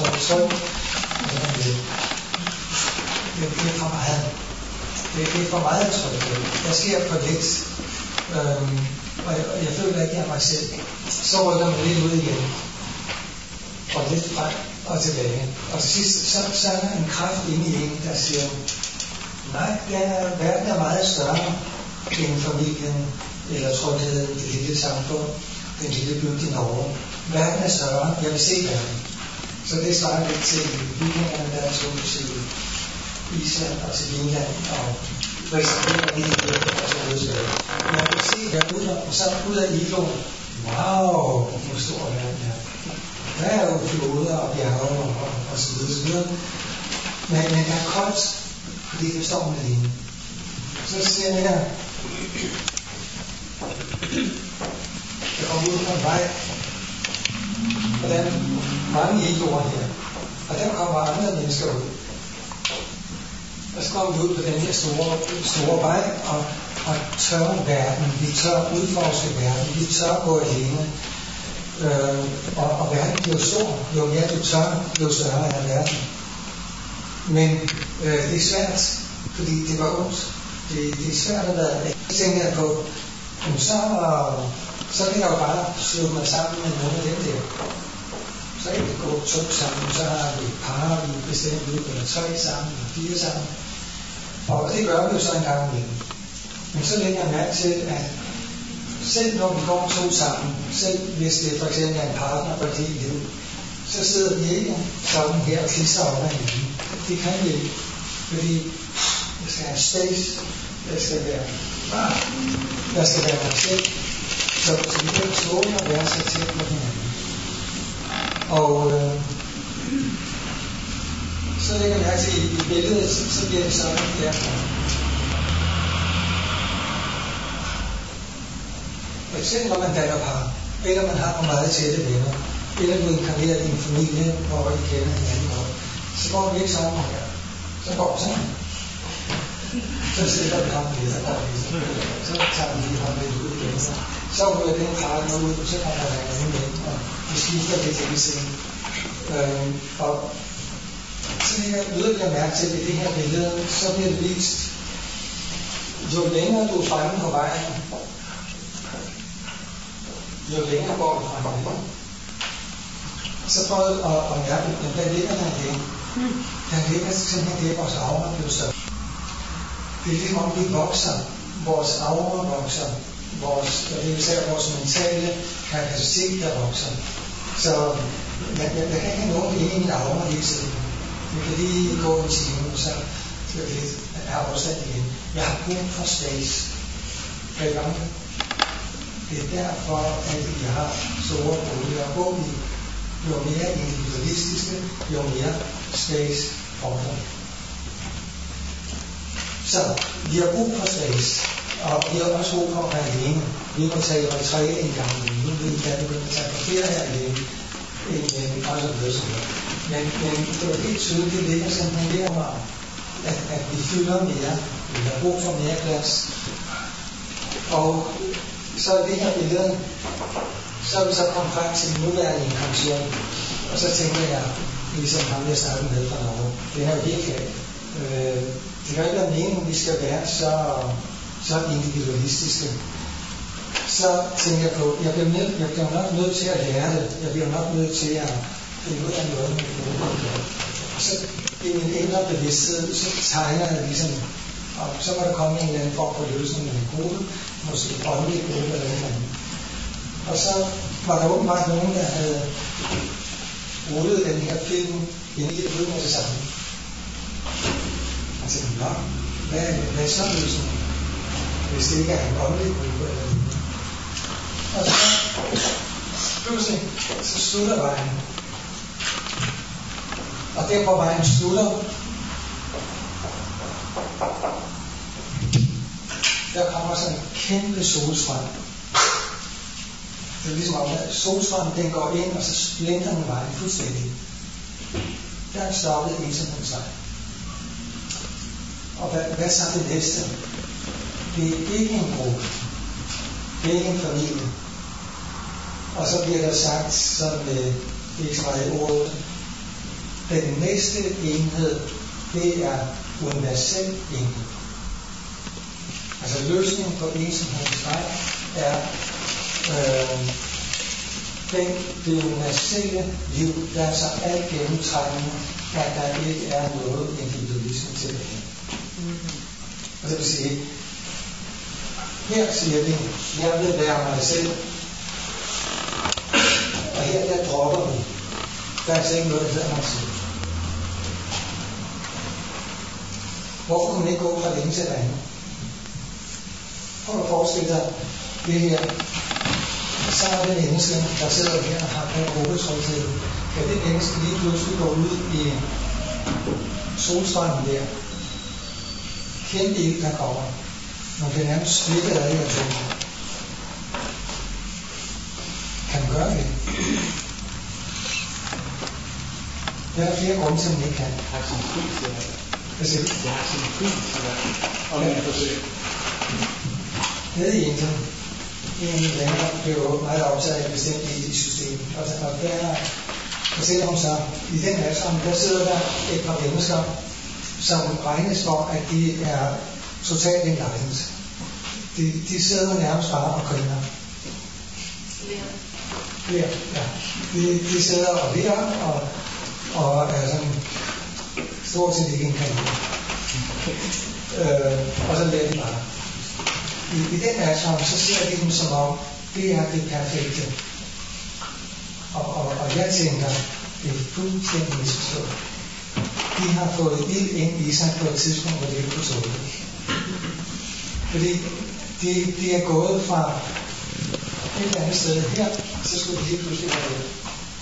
Det er for meget. Det er for meget tryghed. Der sker for lidt. Og jeg føler ikke, at jeg er mig selv. Så rykker man lidt ud igen. Og lidt frem og tilbage. Og til sidst, så er der en kraft inde i en, der siger, nej, verden er meget større end familien, eller trygheden, det lille samfund, den lille bygd i Norge. Verden er større, jeg vil se verden. Så det svarer lidt til bygningerne, der er tog til Island og til Finland og Vestland og så videre. Man kan se verden, og så ud af igloen, wow, hvor stor verden er. Der er jo floder og bjerge og så videre. Men der er koldt, fordi det står med alene. Så ser jeg her, jeg kommer ud på en vej, og der er mange igloer her. Og der kommer andre mennesker ud. Og så kommer vi ud på den her store vej og tør verden. Vi tør udforske verden. Vi tør gå alene. Og verden bliver stor. Jo mere du tør, jo større er verden. Men det er svært, fordi det var ondt. Det er svært at være. Så tænker jeg på, så kan jeg jo bare slå mig sammen med nogle af dem der. Så kan det gå 2 sammen, så har vi et par, vi bestemt ud, eller 3 sammen, eller 4 sammen. Og det gør vi jo så en gang imellem. Men så lægger jeg mærke til, at selv når vi går 2 sammen, selv hvis det for eksempel er en partner på et helt liv, så sidder vi ikke sådan her og klister op ad hinanden. Det kan vi ikke, fordi jeg skal have space, jeg skal være mig selv, så vi kan tåle at være så tæt på hinanden. Og så lægger jeg mærke til i billedet, så bliver det sådan derfra. For eksempel når man danner par, eller man har nogle meget tætte venner, eller du inkarnerer din familie, hvor I kender hinanden godt, så går vi ikke sammen her. Så går vi sammen. Så sætter vi ham lidt, så tager vi ham lidt ud igen. Så ryger den partner ud, og så kommer der en anden ind, og vi skifter lidt hele tiden. Og så lægger jeg mærke til, at i det her billede, så bliver det vist, jo længere du er fremme på vejen, jo længere går du fremme. Så prøv at mærke, at der ligger der igen. Der ligger simpelthen det, at vores aura bliver større. Det er ligesom om vi vokser, vores aura vokser, det vil sige vores mentale kapacitet der vokser. Så jeg kan ikke have nogen inde i min aura hele tiden. Vi kan lige gå en time, det er lidt af afstand igen. Jeg har brug for space. Kan I gange? Det er derfor, at vi har store boliger at bo i. Jo mere individualistiske, jo mere space får vi. Så vi har brug for space, og vi har også brug for at være alene. Vi må tage i retræte en gang i ugen. Vi kan begynde at tage på ferie alene. Og så videre. Men det er helt tydeligt, det ligger simpelthen der mig, at vi fylder mere, vi har brug for mere plads. Og så er det her billede, så er vi så kommet frem til den nuværende inkarnation. Og så tænker jeg, ligesom ham jeg startede med fra Norge, det er jo helt galt. Det kan ikke være meningen, at vi skal være så individualistiske. Så tænker jeg på, jeg bliver nok nødt til at lære det. Jeg bliver nok nødt til at finde ud af noget med det. Og så i min indre bevidsthed, så tegner jeg ligesom, og så må der komme en eller anden form for løsning med en gruppe, måske en åndelig gruppe eller noget andet. Og så var der åbenbart nogen, der havde rullet den her film ind i det med det samme. Og så tænkte jeg, hvad er så løsningen? Hvis det ikke er en åndelig gruppe eller noget. Og så pludselig, så slutter vejen. Og der hvor vejen slutter, der kommer sådan en kæmpe solstrøm. Det er ligesom om, at solstrømmen den går ind, og så splinter den vejen fuldstændig. Der er stoppet ensomhedens vej. Og hvad så det næste? Det er ikke en gruppe. Det er ikke en familie. Og så bliver der sagt, som det ikke så meget ordet, den næste enhed, det er universel enhed. Altså løsningen på ensomhedens vej er det universelle liv, der er så alt gennemtrængende, at der ikke er noget individualisme tilbage. Og det vil sige, her siger vi, jeg vil være mig selv. Og her der dropper vi. Der er altså ikke noget, der hedder mig selv. Hvorfor kunne man ikke gå fra det ene til det andet? Prøv at forestille dig det her. Så er det menneske, der sidder her og har på gruppetryghed. Kan det menneske lige pludselig gå ud i solstrømmen der? Kæmpe ild, der kommer. Man bliver nærmest splittet af det her. Kan man gøre det? Der er flere grunde til, at man ikke kan. Jeg har sådan en fri til det. Hvad siger du? Jeg har sådan en fri til det. Og man får se. Nede i Indien, en lærer blev meget optaget af et bestemt etisk system. Og der fortæller hun så, i den alder, der sidder der et par mennesker, som regnes for, at de er totalt enlightened. De sidder nærmest bare og griner. Ja. De sidder og lærer, og er sådan stort set ikke inkarneret. Og så lærer de bare. I den alder, så ser de dem som om, det er det perfekte. Og jeg tænker, det er fuldstændig misforstået. De har fået ild ind i sig på et tidspunkt, hvor de ikke kunne tåle det. Fordi de er gået fra et andet sted her, så skulle de lige pludselig være det.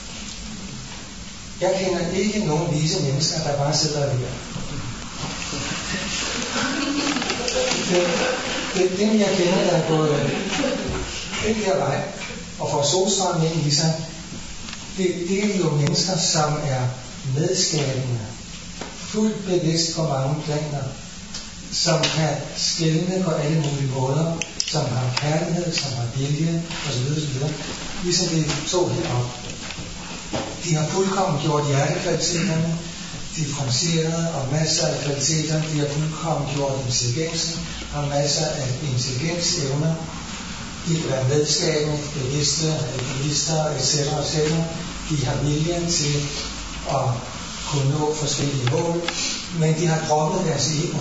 Jeg kender ikke nogen vise mennesker, der bare sidder her. Dem jeg kender, der er gået den her vej og får solstrømmen ind i sig, det er jo mennesker, som er medskabende, fuldt bevidst på mange planer, som kan skelne på alle mulige måder, som har kærlighed, som har vilje osv. Ligesom de to heroppe. De har fuldkommen gjort hjertekvaliteterne differentieret og masser af kvaliteter. De har fuldkommen gjort intelligensen og masser af intelligensevner. De kan være medskabende, bevidste, aktivister, etc. De har viljen til at kunne nå forskellige mål, men de har droppet deres ego.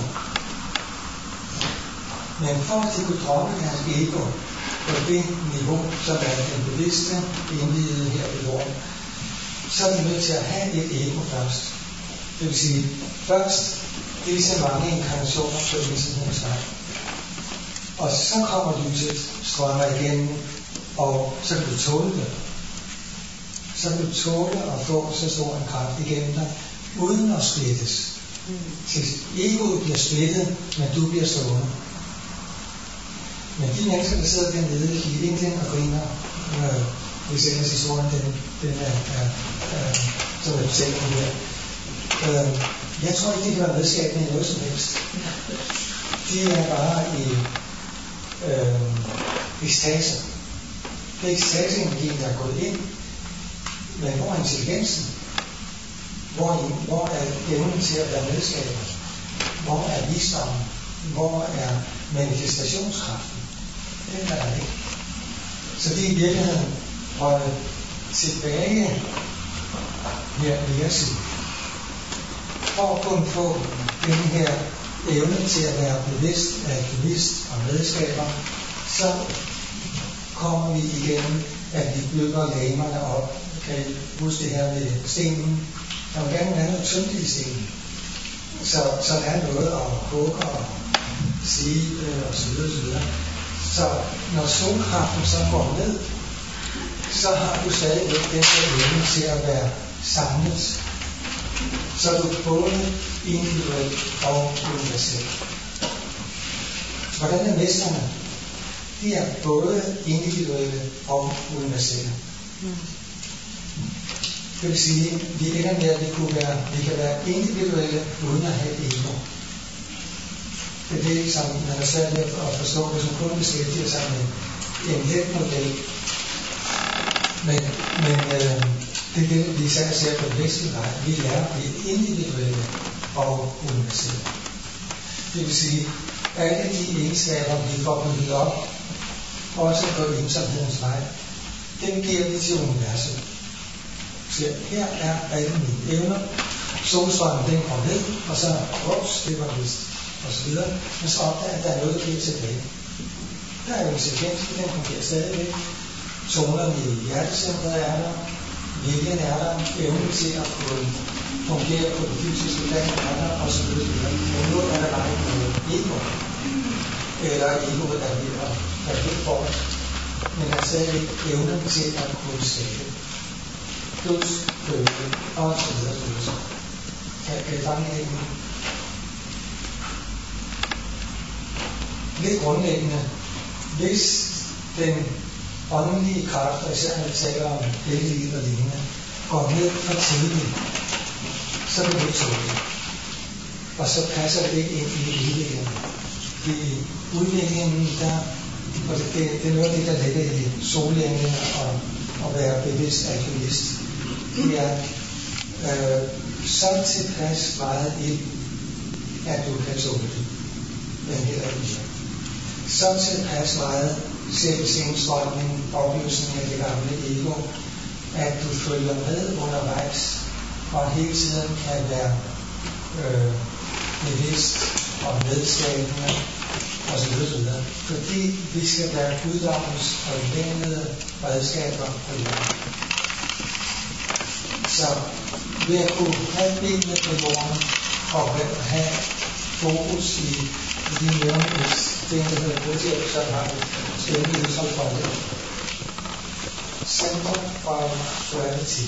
Men for at de kunne droppe deres ego på det niveau, som er den bevidste indvidede her i jorden, så er de nødt til at have et ego først. Det vil sige, først disse mange inkarnationer på ensomhedens vej. Og så kommer lyset, strømmer igennem, og så kan du tåle det. Så kan du tåle at få så stor en kraft igennem dig, uden at splittes. Egoet bliver splittet, men du bliver stående. Men de mennesker, der sidder dernede i Indien og griner, hvis ellers historien, den er så er det selv her. Jeg tror ikke, de kan være medskabende i noget som helst. De er bare i ekstase. Det er ekstase-energien, der er gået ind. Men hvor er intelligensen? Hvor er evnen til at være medskaber? Hvor er visdommen? Hvor er manifestationskraften? Den er der ikke. Så det er i virkeligheden holde tilbage her vil jeg sige. For at kunne få den her evne til at være bevidst, aktivist og medskaber, så kommer vi igennem, at vi bygger lægemerne op. Kan I huske det her med stenen? Der må gerne være noget tyndt i stenen. Så der er noget at hugge og slibe og så videre. Så når solkraften så går ned, så har du stadigvæk den her evne til at være samlet. Så er du både individuel og universel. Hvordan er mesterne? De er både individuelle og universelle. Det vil sige, at vi ender med, at vi kan være individuelle uden at have ego. Det er det, som man er svært ved at forstå, hvis man kun beskæftiger sig med en let model. Men det er det, vi især ser på den vestlige vej. Vi lærer at blive individuelle og universelle. Det vil sige, at alle de egenskaber, vi får bygget op, også på ensomhedens vej, dem giver vi til universet. Så her er alle mine evner. Solstrømmen den går ned, og så det var vist, og så videre. Men så opdager, at der er noget, der bliver tilbage. Der er jo intelligensen, den fungerer stadigvæk. Tonerne i hjertecentret er der. Viljen er der. Evnen til at kunne fungere på den fysiske plan er der, og så videre. Men nu er der bare ikke noget ego. Eller egoet er ved at være helt bort. Men der er stadigvæk evnen til at kunne skabe. Plus følelse, og så videre. Kan I fange det? Lidt grundlæggende, hvis den åndelige kraft, og især når vi taler om hellighed og lignende, går ned for tidligt, så vil det tåle. Og så passer det ikke ind i udviklingen. I udviklingen, og det er noget af det, der ligger i solengene og være bevidst aktivist. Det er så tilpas meget ild, at du kan tåle det. Men heller ikke. Så tilpas meget selvsindsstrømning, opløsning af det gamle ego, at du følger med undervejs, og hele tiden kan være bevidst og medskabende osv. Fordi vi skal være guddommens forlængede redskaber på jorden. Så ved at kunne have benene på jorden og have fokus i de nævntes ting, der hedder budget, så har vi spændende udtryk for det. Center for Gravity.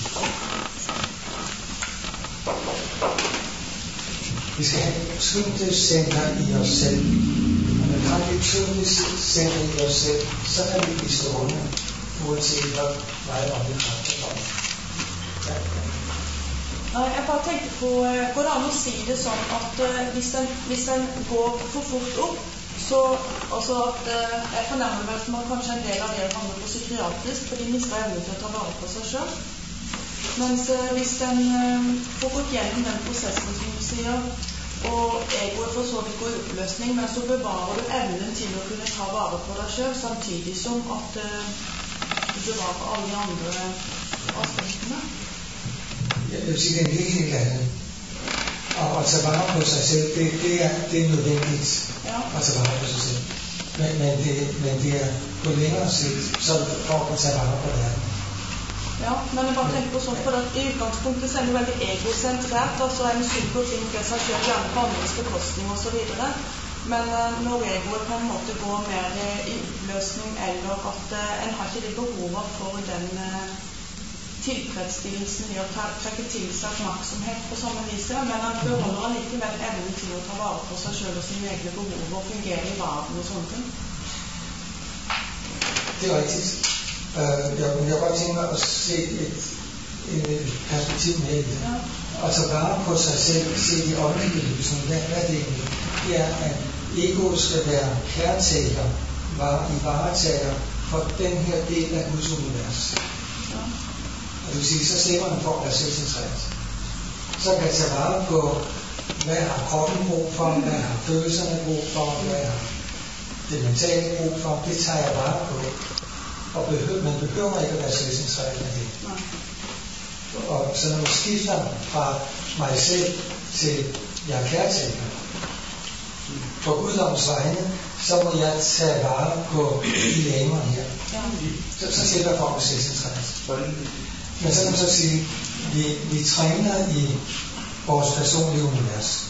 Vi skal have et tyngdecenter i os selv. Og når vi har det tyngdecenter i os selv, så er vi blive stående, uanset hvor meget om det kræfter kommer. Jeg bare tenkte på, går det an å si det sånn at hvis den går for fort opp, så altså at jeg fornemmer vel som at kanskje en del av det handler på psykiatrisk, for de mister evnen til å ta vare på seg selv. Mens hvis den får gått gjennom den prosessen som du sier, og egoet for så vidt går i oppløsning, men så bevarer du evnen til å kunne ta vare på deg selv, samtidig som at du bevarer alle de andre aspektene. Jeg vil sige, det er en helt andet. Og at tage vare på sig selv, det er nødvendigt at tage vare på sig selv. Men det er på længere sigt, så for at tage vare på verden. Ja, men jeg bare tenker på sånn, for at i utgangspunktet så er det veldig egosentrert, og så er det synd på ting det seg selv gjerne på andres bekostning og så videre. Men når egoet på en måte går mer i oppløsning, eller at en har ikke det behovet for den tilfredsstillelsen i å trekke til seg oppmerksomhet på samme vis, men han beholder allikevel evnen til å ta vare på seg selv og sine egne behov og fungere i verden og sånne ting. Det er rigtigt. Jeg kunne godt tænke mig at se et perspektiv med det. Ja. Og tage vare på sig selv, se de åndelige løsninger. Hvad er det egentlig? Det er, at egoet skal være kærtager, i varetager for den her del af Guds univers. Ja. Og det vil sige, så slipper man for at være selvcentreret. Så kan jeg tage vare på, hvad har kroppen brug for, hvad har følelserne brug for, hvad har det mentale brug for. Det tager jeg vare på. Og man behøver ikke at være selvcentreret med det. Og så når man skifter fra mig selv til jeg er kærtager, på guddommens vegne, så må jeg tage vare på de læmer her. Så slipper jeg for at være selvcentreret. Men så kan man så sige, vi træner i vores personlige univers.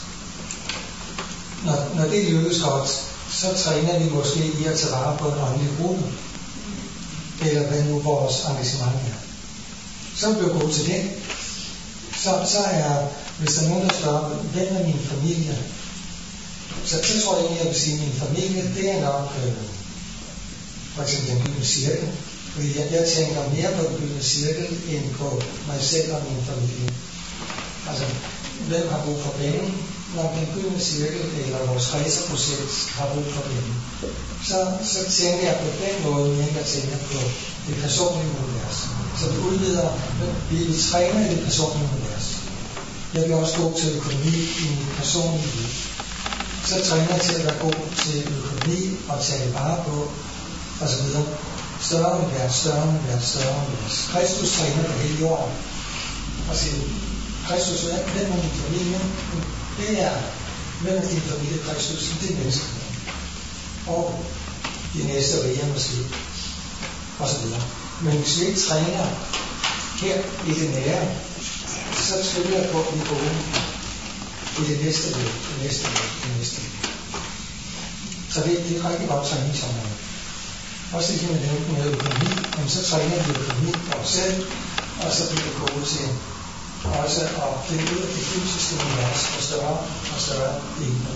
Når det lykkes godt, så træner vi måske i at tage vare på en åndelig gruppe. Eller hvad nu vores engagement er. Så bliver vi gode til det. Så er, hvis der er nogen, der spørger, hvem er min familie? Så tror jeg egentlig, at jeg vil sige, at min familie, det er nok for eksempel den gyldne cirkel. Fordi jeg tænker mere på den gyldne cirkel, end på mig selv og min familie. Altså, hvem har brug for penge? Når den gyldne cirkel eller vores rejseprojekt har brug for penge. Så tænker jeg på den måde, når jeg tænker på det personlige univers. Så vi udvider, vi træner i det personlige univers. Jeg bliver også god til økonomi i mit personlige liv. Så træner jeg til at være god til økonomi og tage vare på osv. Større univers, større univers, større univers. Kristus træner på hele jorden. Og siger, Kristus, hvem er min familie? Det er, hvem er din familie, Kristus? Det er mennesker. Og de næste riger måske. Og så videre. Men hvis vi ikke træner her i det nære, så tvivler jeg på, at vi går i det næste liv, det næste liv. Så det er rigtig godt træningsområde. Også det, man nævnte med økonomi, men så træner vi økonomi for os selv, og så bliver vi gode til også at finde ud af det fysiske univers og større enheder.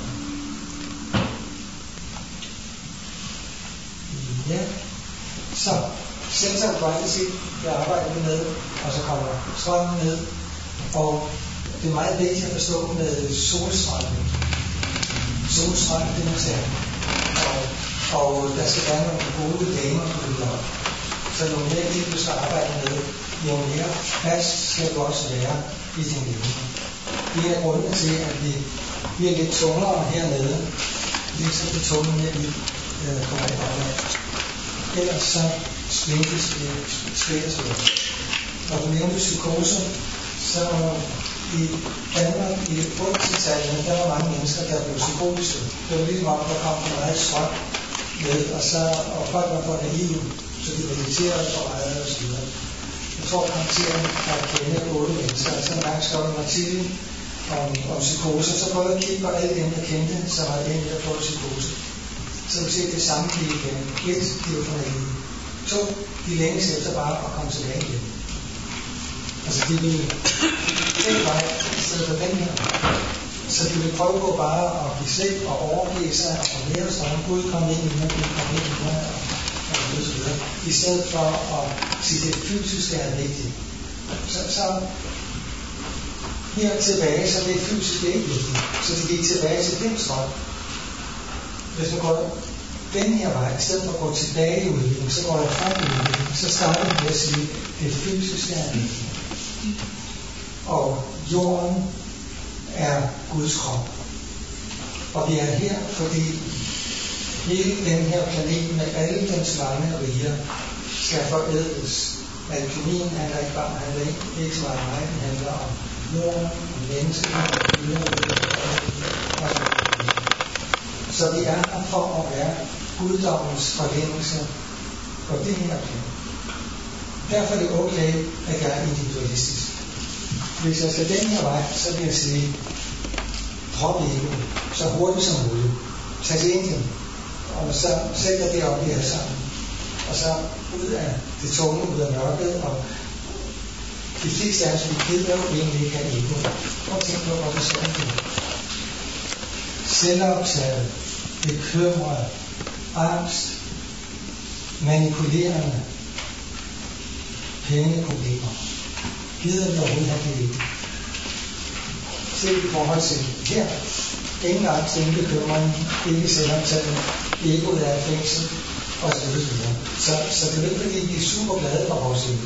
Ja, så sensor quality, jeg arbejder med, og så kommer strømmen ned, og det er meget vigtigt at forstå med solstrømmen. Solstrømmen, det må tage. Og der skal være nogle gode damer på det op. Så jo mere det, du skal arbejde med, jo mere fast skal du også være i din liv. Det er grunden til, at vi er lidt tungere hernede, ligesom det tunge her i kommer i bagland. Ellers så splittes det. Og du nævnte psykose, så i Danmark, i 80-tallet, der var mange mennesker, der blev psykotiske. Det var ligesom om, der kom for meget strøm med, og folk var for naive, så de mediterede for eget og så videre. Jeg tror, at karakteren har kendt 8 mennesker, så en gang skrev en artikel om psykose, så prøvede jeg at kigge på alle dem, der kendte, som var endt af at få psykose. Så vi ser det samme kigge igen. 1, de var for naive. 2, de længes efter bare at komme tilbage igen. Altså de ville den vej i stedet for den her. Så de ville prøve på bare at give slip og overgive sig og få mere strøm. Gud kom ind i mig, Gud kom ind i mig og så videre. I stedet for at sige, at det fysiske er vigtigt. Så her tilbage, så det fysiske ikke vigtigt. Så de gik tilbage til den strøm. Hvis man går den her vej, i stedet for at gå tilbage i udviklingen, så går jeg frem i udviklingen, så starter man med at sige, at det fysiske er vigtigt. Og jorden er Guds krop. Og vi er her, fordi hele den her planet med alle dens mange riger skal forædles. Alkemien handler ikke bare ikke så meget om mig, den handler om jorden, om mennesker, så vi er her for at være guddommens forlængelse på det her plan. Derfor er det okay, at jeg er individualistisk. Hvis jeg skal den her vej, så vil jeg sige, drop ego, så hurtigt som muligt. Tag til Indien, og så sæt dig deroppe i jer sammen. Og så ud af det tunge, ud af mørket, og de fleste af os, vi gider jo egentlig ikke have ego. Prøv at tænke på, hvor det sådan er. Selvoptaget, bekymret, angst, manipulerende, pengeproblemer. Gider vi overhovedet have det ego? Se i forhold til her. Ingen angst, ingen bekymring, ikke selvoptaget, egoet er et fængsel, og så videre. Så det er ikke fordi, vi er super glade for vores ego.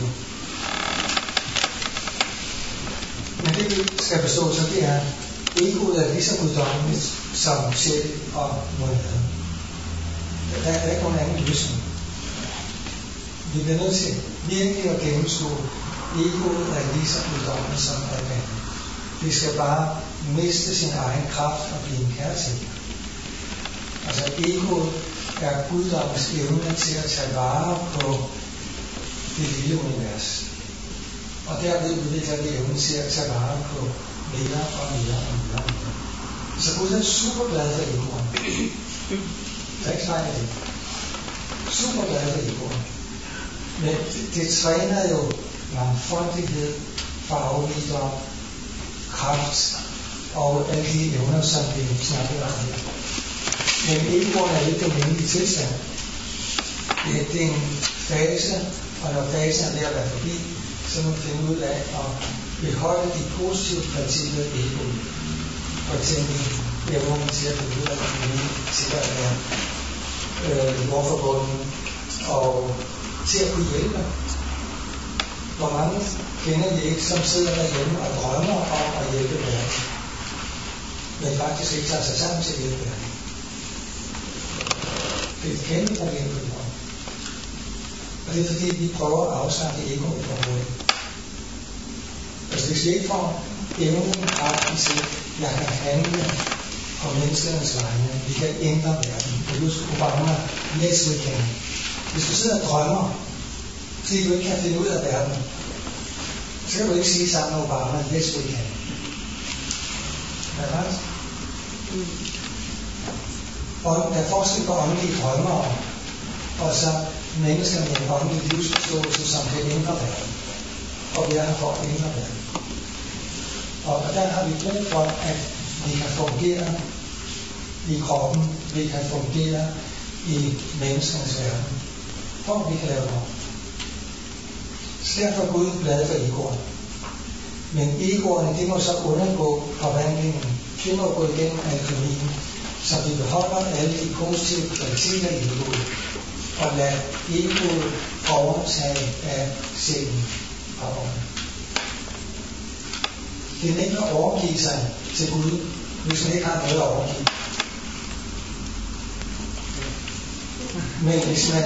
Men det vi skal forstå, så det er, egoet er lige så guddommeligt som sjæl og monade. Der er ikke nogen anden løsning. Vi bliver nødt til virkelig at gennemskue, egoet er lige så guddommeligt som alt andet. Det skal bare miste sin egen kraft og blive en kærlighed. Altså egoet er guddommens evne til at tage vare på det lille univers. Og derved udvikler det evne til at tage vare på mere og mere og mere og mere. Så Gud er super glad for egoen. Der er ikke fejl af det. Super glad for egoen. Men det træner jo mangfoldighed, farverigdom, kraft og alle de evner, som vi snakker om her. Men egoen er ikke den endelige tilstand. Det er en fase, og når fasen er ved at være forbi, så må vi finde ud af at beholde de positive principper i egoet. For eksempel evnen til at finde ud af økonomi, til at være jordforbunden og til at kunne hjælpe. Hvor mange kender vi ikke, som sidder derhjemme og drømmer om at hjælpe verden, men faktisk ikke tager sig sammen til at hjælpe verden. Det er et kæmpe problem på jorden. Og det er fordi, vi prøver at afskaffe egoet på området. Altså hvis vi ikke får evnen kraften til, jeg kan handle på menneskernes vegne, vi kan ændre verden. Jeg husker Obama, yes we can. Hvis du sidder og drømmer, fordi du ikke kan finde ud af verden, så kan du ikke sige sammen med Obama, yes we can. Er det ret? Og der er forskel på åndelige drømmere, og så mennesker med en åndelig livsforståelse, som kan ændre verden. Og vi er her for at ændre verden. Og der har vi brug for, at vi kan fungere i kroppen, vi kan fungere i menneskernes verden, for at vi kan lave det om. Så derfor er Gud glad for egoerne. Men egoerne, det må så undergå forvandlingen. Det må gå igennem alkemien, så vi beholder alle de positive kvaliteter i egoet, og lade egoet overtage af sjælen og ånden. Det er nemt at overgive sig til Gud, hvis man ikke har noget at overgive. Men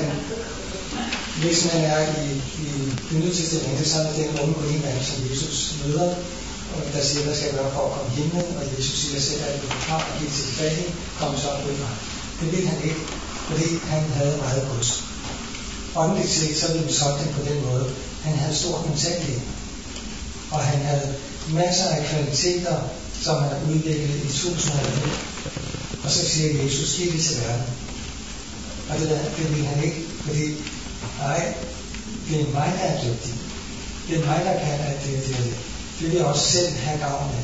hvis man er i Det Nye Testamente, så er det den unge rige mand, som Jesus møder, og der siger, der skal gøre for at komme i himlen, og Jesus siger selv, at du har at give til de fattige, kom så op med mig. Det ville han ikke, fordi han havde meget gods. Åndeligt set, så ville vi solgt den på den måde. Han havde stort mentallighed, og han havde masser af kvaliteter, som han har udviklet i 1000 år. Og så siger Jesus, giv det til verden. Og det vil han ikke, fordi nej, det er mig, der er dygtig. Det er mig, der kan, at det vil jeg også selv have gavn af.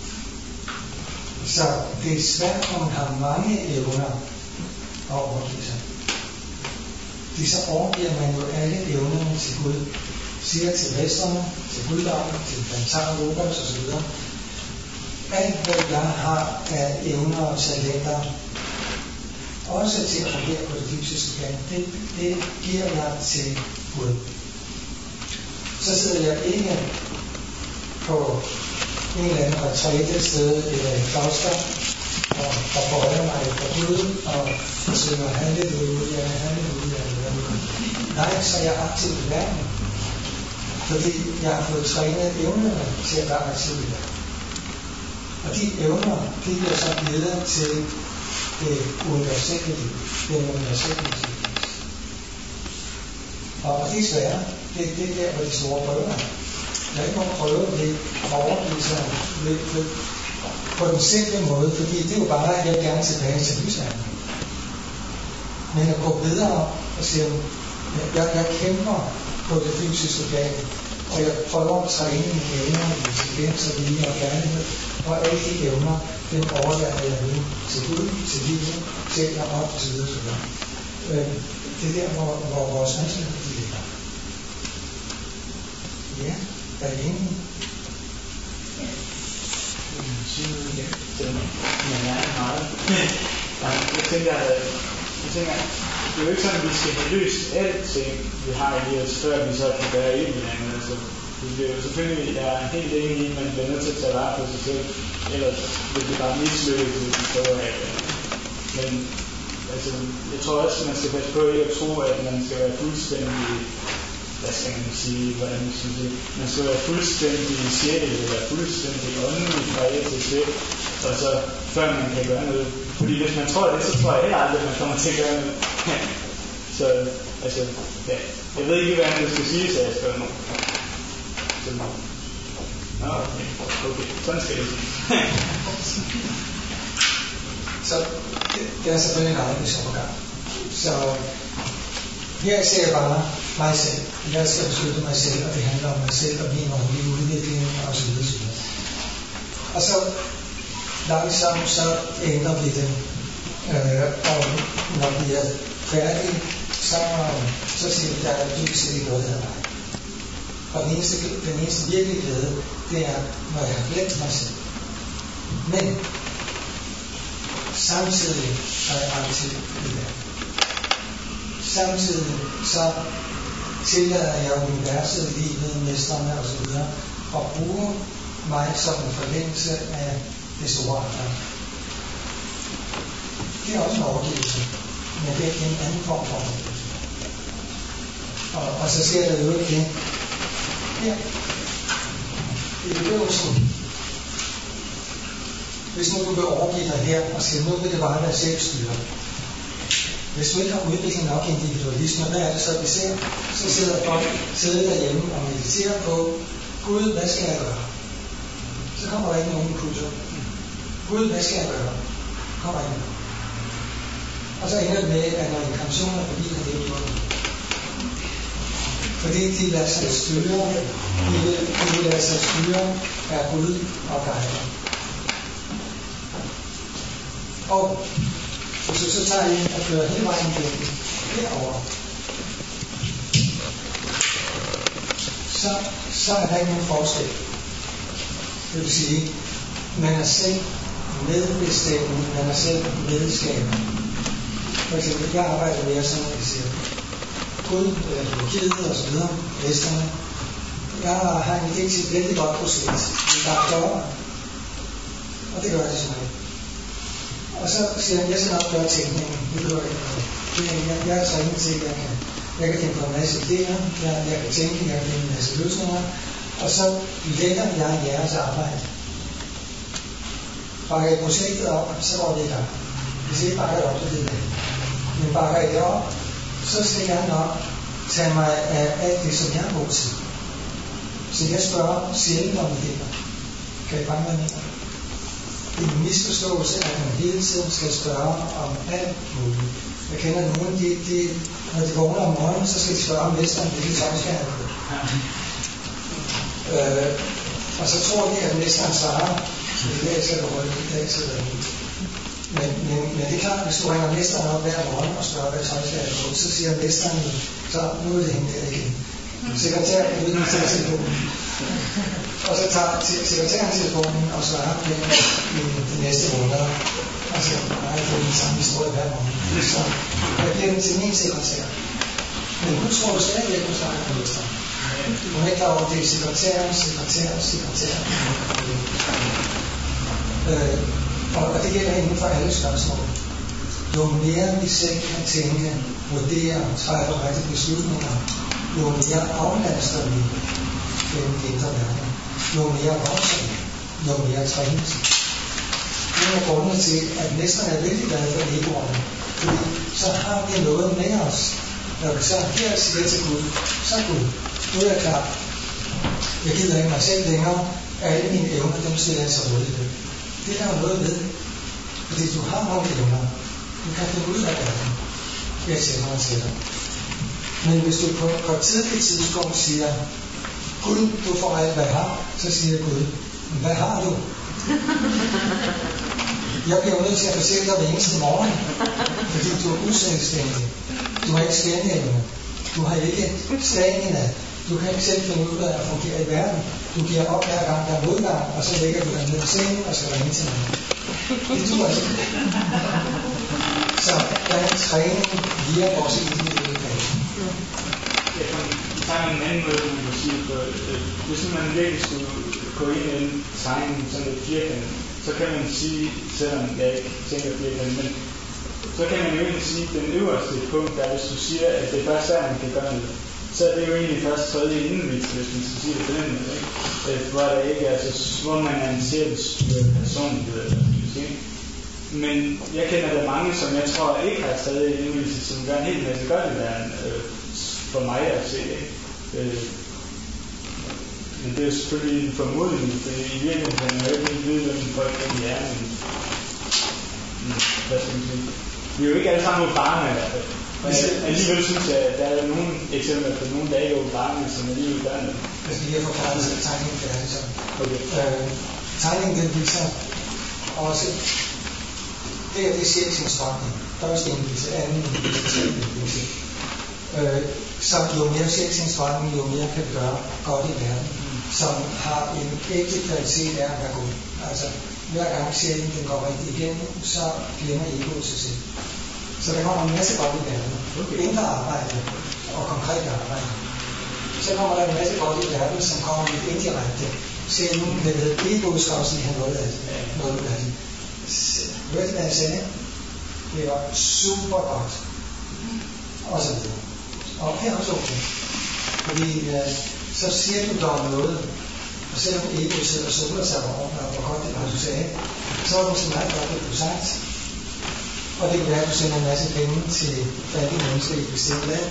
Så det er svært, når man har mange evner at overgive sig. Fordi så overgiver man jo alle evnerne til Gud. Siger til væsterne, til guddommen, til plantar, robots osv. Alt, hvad jeg har af evner og talenter, også til at fungere på det fysiske plan, det giver jeg til Gud. Så sidder jeg ikke på en eller anden retræte sted eller et kloster og bøjer mig for Gud og synger halleluja, halleluja, halleluja. Nej, så er jeg aktiv i verden. Fordi jeg har fået trænet evnerne til at være aktiv i verden. Og de evner, de bliver så givet til det universelle liv, den universelle liv. Og det er svært. Det er der, hvor de store prøver er. Der er ikke nogen prøve ved overbevise på den simple måde, fordi det er jo bare, at jeg vil gerne tilbage til lysverdenen. Men at gå videre og sige, jeg kæmper på det fysiske plan, og jeg prøver at træne mine evner, intelligens og vilje og kærlighed, og alle de evner, dem overlader jeg nu til Gud, til livet, selv og op til videre. Det er der, hvor vores ansvar ligger. Ja, der er ingen. Men jeg er meget. Jeg tænker, det er jo ikke sådan, at vi skal have løst alting, vi har i os, før vi så kan være i hinanden. Altså, det er jo selvfølgelig, jeg er helt enig i, at man bliver nødt til at tage vare på sig selv, ellers vil det bare mislykkes, hvis vi prøver af det. Men altså, jeg tror også, at man skal passe på ikke at tro, at man skal være fuldstændig, hvad skal man sige, hvordan man synes det, man skal være fuldstændig sjæl, eller fuldstændig åndelig fra A til Z, og så før man kan gøre noget. Fordi hvis man tror det, så tror jeg heller aldrig, at man kommer til at gøre noget. Så, altså, ja, jeg ved ikke, hvad det skal sige, så jeg spørger nu. Nå, okay, sådan skal det sige. Så det er selvfølgelig en egen misomgang. Så her ser jeg bare mig selv. Jeg skal beslutte mig selv, og det handler om mig selv og min åndelige udvikling osv. Og så langsomt så ændrer vi det. Og når vi er færdige, så siger vi, at der er dybest set ikke noget af mig. Og den eneste virkelige glæde, det er, når jeg har glemt mig selv. Men samtidig er jeg aktiv i det. Samtidig så tillader jeg universet, livet, mestrene osv. og bruger mig som en forlængelse af det store arbejde. Det er også en overgivelse, men det er en anden form for overgivelse. Og så ser der jo ikke det. Her. I begyndelsen. Hvis nu du vil overgive dig her og sige, nu vil det bare være selvstyre. Hvis du ikke har udviklet nok individualisme, hvad er det så, vi ser? Så sidder folk derhjemme og mediterer på, Gud, hvad skal jeg gøre? Så kommer der ikke nogen kultur. Gud, hvad skal jeg gøre? Kommer ikke nogen. Og så ender det med, at når inkarnationen er forbi, har det ikke gjort. Fordi de lader sig styre, de lader sig styre af Gud og guider. Og hvis du så tager ind og kører hele vejen igennem herovre, så er der ikke nogen forskel. Det vil sige, man er selv medbestemmende, man er selv medskaber. For eksempel, jeg arbejder mere sådan, at jeg siger, Gud, blokiet og så videre, mesterne. Jeg har et vældig godt projekt. Der er klogere. Og det gør de sådan noget. Og så siger han, jeg skal nok gøre tænkningen. Det behøver ikke. Jeg er trænet til, at jeg kan finde på en masse idéer, jeg kan tænke, jeg kan finde en masse løsninger, og så lægger jeg jeres arbejde. Bakker I projektet op, så går det i gang. Hvis I ikke bakker det op, så ved jeg. Men bakker I det op, så skal jeg nok tage mig af alt det, som jeg har god til. Så jeg spørger sjældent om idéer. Kan I fange mig med? Det er en misforståelse, at man hele tiden skal spørge om alt muligt. Jeg kender nogen, når de vågner om morgenen, så skal de spørge om mesteren, hvilket tøj skal have på. Og så tror de, at mesteren svarer, i dag skal du holde, i dag skal du holde. Men det er klart, at hvis du ringer mesteren op hver morgen og spørger, hvad tøj skal have på, så siger mesteren, så nu er det hende der igen. Sekretæren uden til telefonen. Og så tager sekretæren telefonen og svarer på i de næste måneder. Og siger, nej, det er den samme historie hver morgen. Så jeg bliver den til min sekretær. Men hun tror jo stadigvæk, at hun snakker på mesteren. Hun er ikke klar over, at det er sekretær. Og det gælder inden for alle spørgsmål. Jo mere vi selv kan tænke, vurdere og træffe rigtige beslutninger, jo mere aflaster vi den indre verden. Jo mere vokser vi, jo mere trænes vi. Det er grundene til, at mesteren er virkelig glad for egoerne. Fordi så har vi noget med os, Når du så her siger til Gud, så Gud, nu er jeg klar. Jeg gider ikke mig selv længere. Alle mine evner, dem stiller jeg til rådighed. Det er der noget ved. Fordi du har nogle evner. Du kan finde ud af verden. Jeg sender mig til dig. Men hvis du på et tidligt tidspunkt siger, Gud, du får alt, hvad jeg har, så siger Gud, hvad har du? Jeg bliver nødt til at fortælle dig hver eneste morgen, fordi du er uselvstændig. Du har ikke stemmeevne. Du har ikke stamina. Du kan ikke selv finde ud af at fungere i verden. Du giver op hver gang, der er modgang, og så lægger du dig ned i sengen og skal ringe til mig. Det duer ikke. Så der er en træning via vores individuelle fase. Jeg tager en anden måde, man kan sige, for hvis man virkelig skulle gå ind i en tegning sådan lidt firkantet, så kan man sige, selvom jeg ikke tænker firkantet, men så kan man jo egentlig sige, at den øverste punkt, der hvis du siger, at det er først der, man kan gøre noget, så er det jo egentlig først tredje indvids, hvis man skal sige det på den måde, ikke? Hvor der ikke er, hvor man er en selvstyret personlighed, eller sige. Men jeg kender der mange, som jeg tror ikke har tredje indvids, som gør en hel masse godt i verden, for mig at se, ikke? Men det er jo selvfølgelig en formodning, for i virkeligheden kan man jo ikke vide, hvem folk egentlig er, men hvad skal man sige? Vi er jo ikke alle sammen ubarne i hvert fald. Alligevel synes jeg, at der er nogle eksempler på nogen, der ikke er ubarne, som alligevel gør noget. Jeg skal lige have forklaret sig tegningen færdig så. Okay. Tegningen den viser også, det er sjælsindstrømning. Første indvise, anden indvise, tredje indvise. Så jo mere sjælsindstrømning, jo mere kan vi gøre godt i verden, som har en ægte kvalitet af at være god. Altså, hver gang sjælen den går rigtig igennem, så glemmer egoet sig selv. Så der kommer en masse godt i verden. Indre arbejde og konkret arbejde. Så kommer der en masse godt i verden, som kommer lidt indirekte. Sjælen med egoet skal også lige have noget af det. Hørte hvad jeg sagde? Det var super godt. Og så videre. Og her også okay. Fordi så siger du dog noget, og selvom egoet sidder og soler sig over, hvor godt det var, du sagde, så var det så meget godt, det du sagt. Og det kan være, at du sender en masse penge til fattige mennesker i et bestemt land,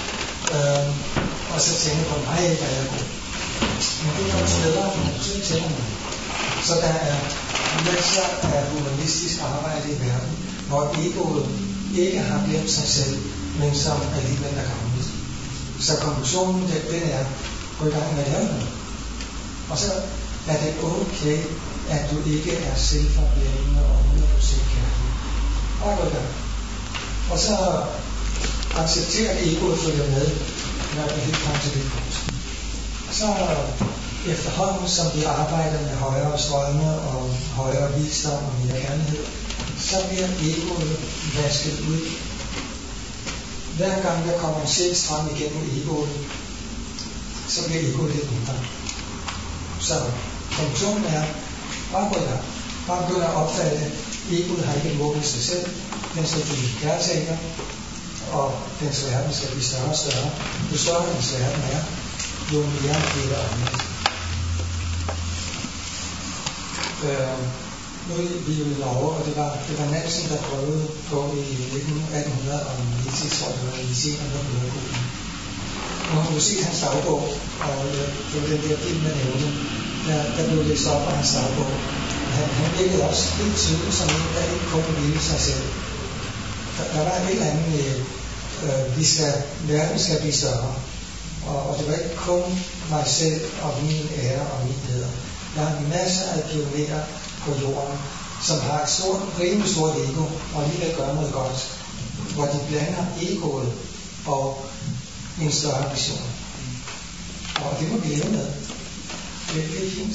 og så tænker på, nej, hvad er god. Men det er også bedre, for du selv tænker mig. Så der er masser af humanistisk arbejde i verden, hvor egoet ikke har glemt sig selv, men som alligevel er gavnligt. Så konklusionen den er, gå i gang med at lave noget. Og så er det okay, at du ikke er selvforblændende og 100% kærlig. Bare gå i gang. Og så accepterer at egoet følger med, når det helt frem til det punkt. Så efterhånden, som vi arbejder med højere strømme og højere visdom og mere kærlighed, så bliver egoet vasket ud. Hver gang der kommer en sjælstrøm igennem egoet, så bliver egoet lidt mindre. Så konklusionen er, bare gå i gang. Bare begynd at opfatte, egoet har ikke en mål i sig selv. Den skal blive kærtager, og dens verden skal blive større og større. Jo større dens verden er, jo mere bliver der andet. Nu er vi jo i Norge, og det var Nansen, der prøvede på i 1800 om medicin, tror jeg, det var medicin, og noget blodgruppen. Nu har du set hans dagbog, og det var den der film med nævne, der blev læst op af hans dagbog. Han virkede også helt tydeligt som en, der ikke kun ville sig selv. Der var et eller andet med, verden skal blive større. Og det var ikke kun mig selv og min ære og min heder. Der er masser af pionerer på jorden, som har et rimelig stort ego, og alligevel gør noget godt, hvor de blander egoet og en større vision. Og det må vi leve med. Det er fint.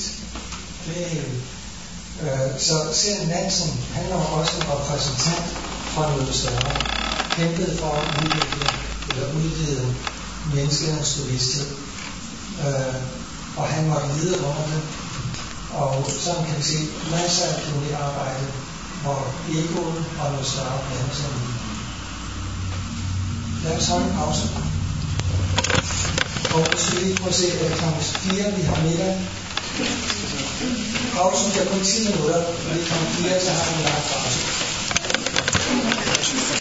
Så selv Nansen, han var også en repræsentant for noget større. Kæmpede for at udvide menneskenes bevidsthed. Og han måtte lide under det. Og sådan kan vi se masser af pionerarbejde, hvor egoet og noget større blander sig i. Lad os holde en pause. Og så skal vi lige prøve at se, at det er klokken 4, vi har middag. Pausen bliver kun 10 minutter, og det er klokken 4, så har vi en lang pause.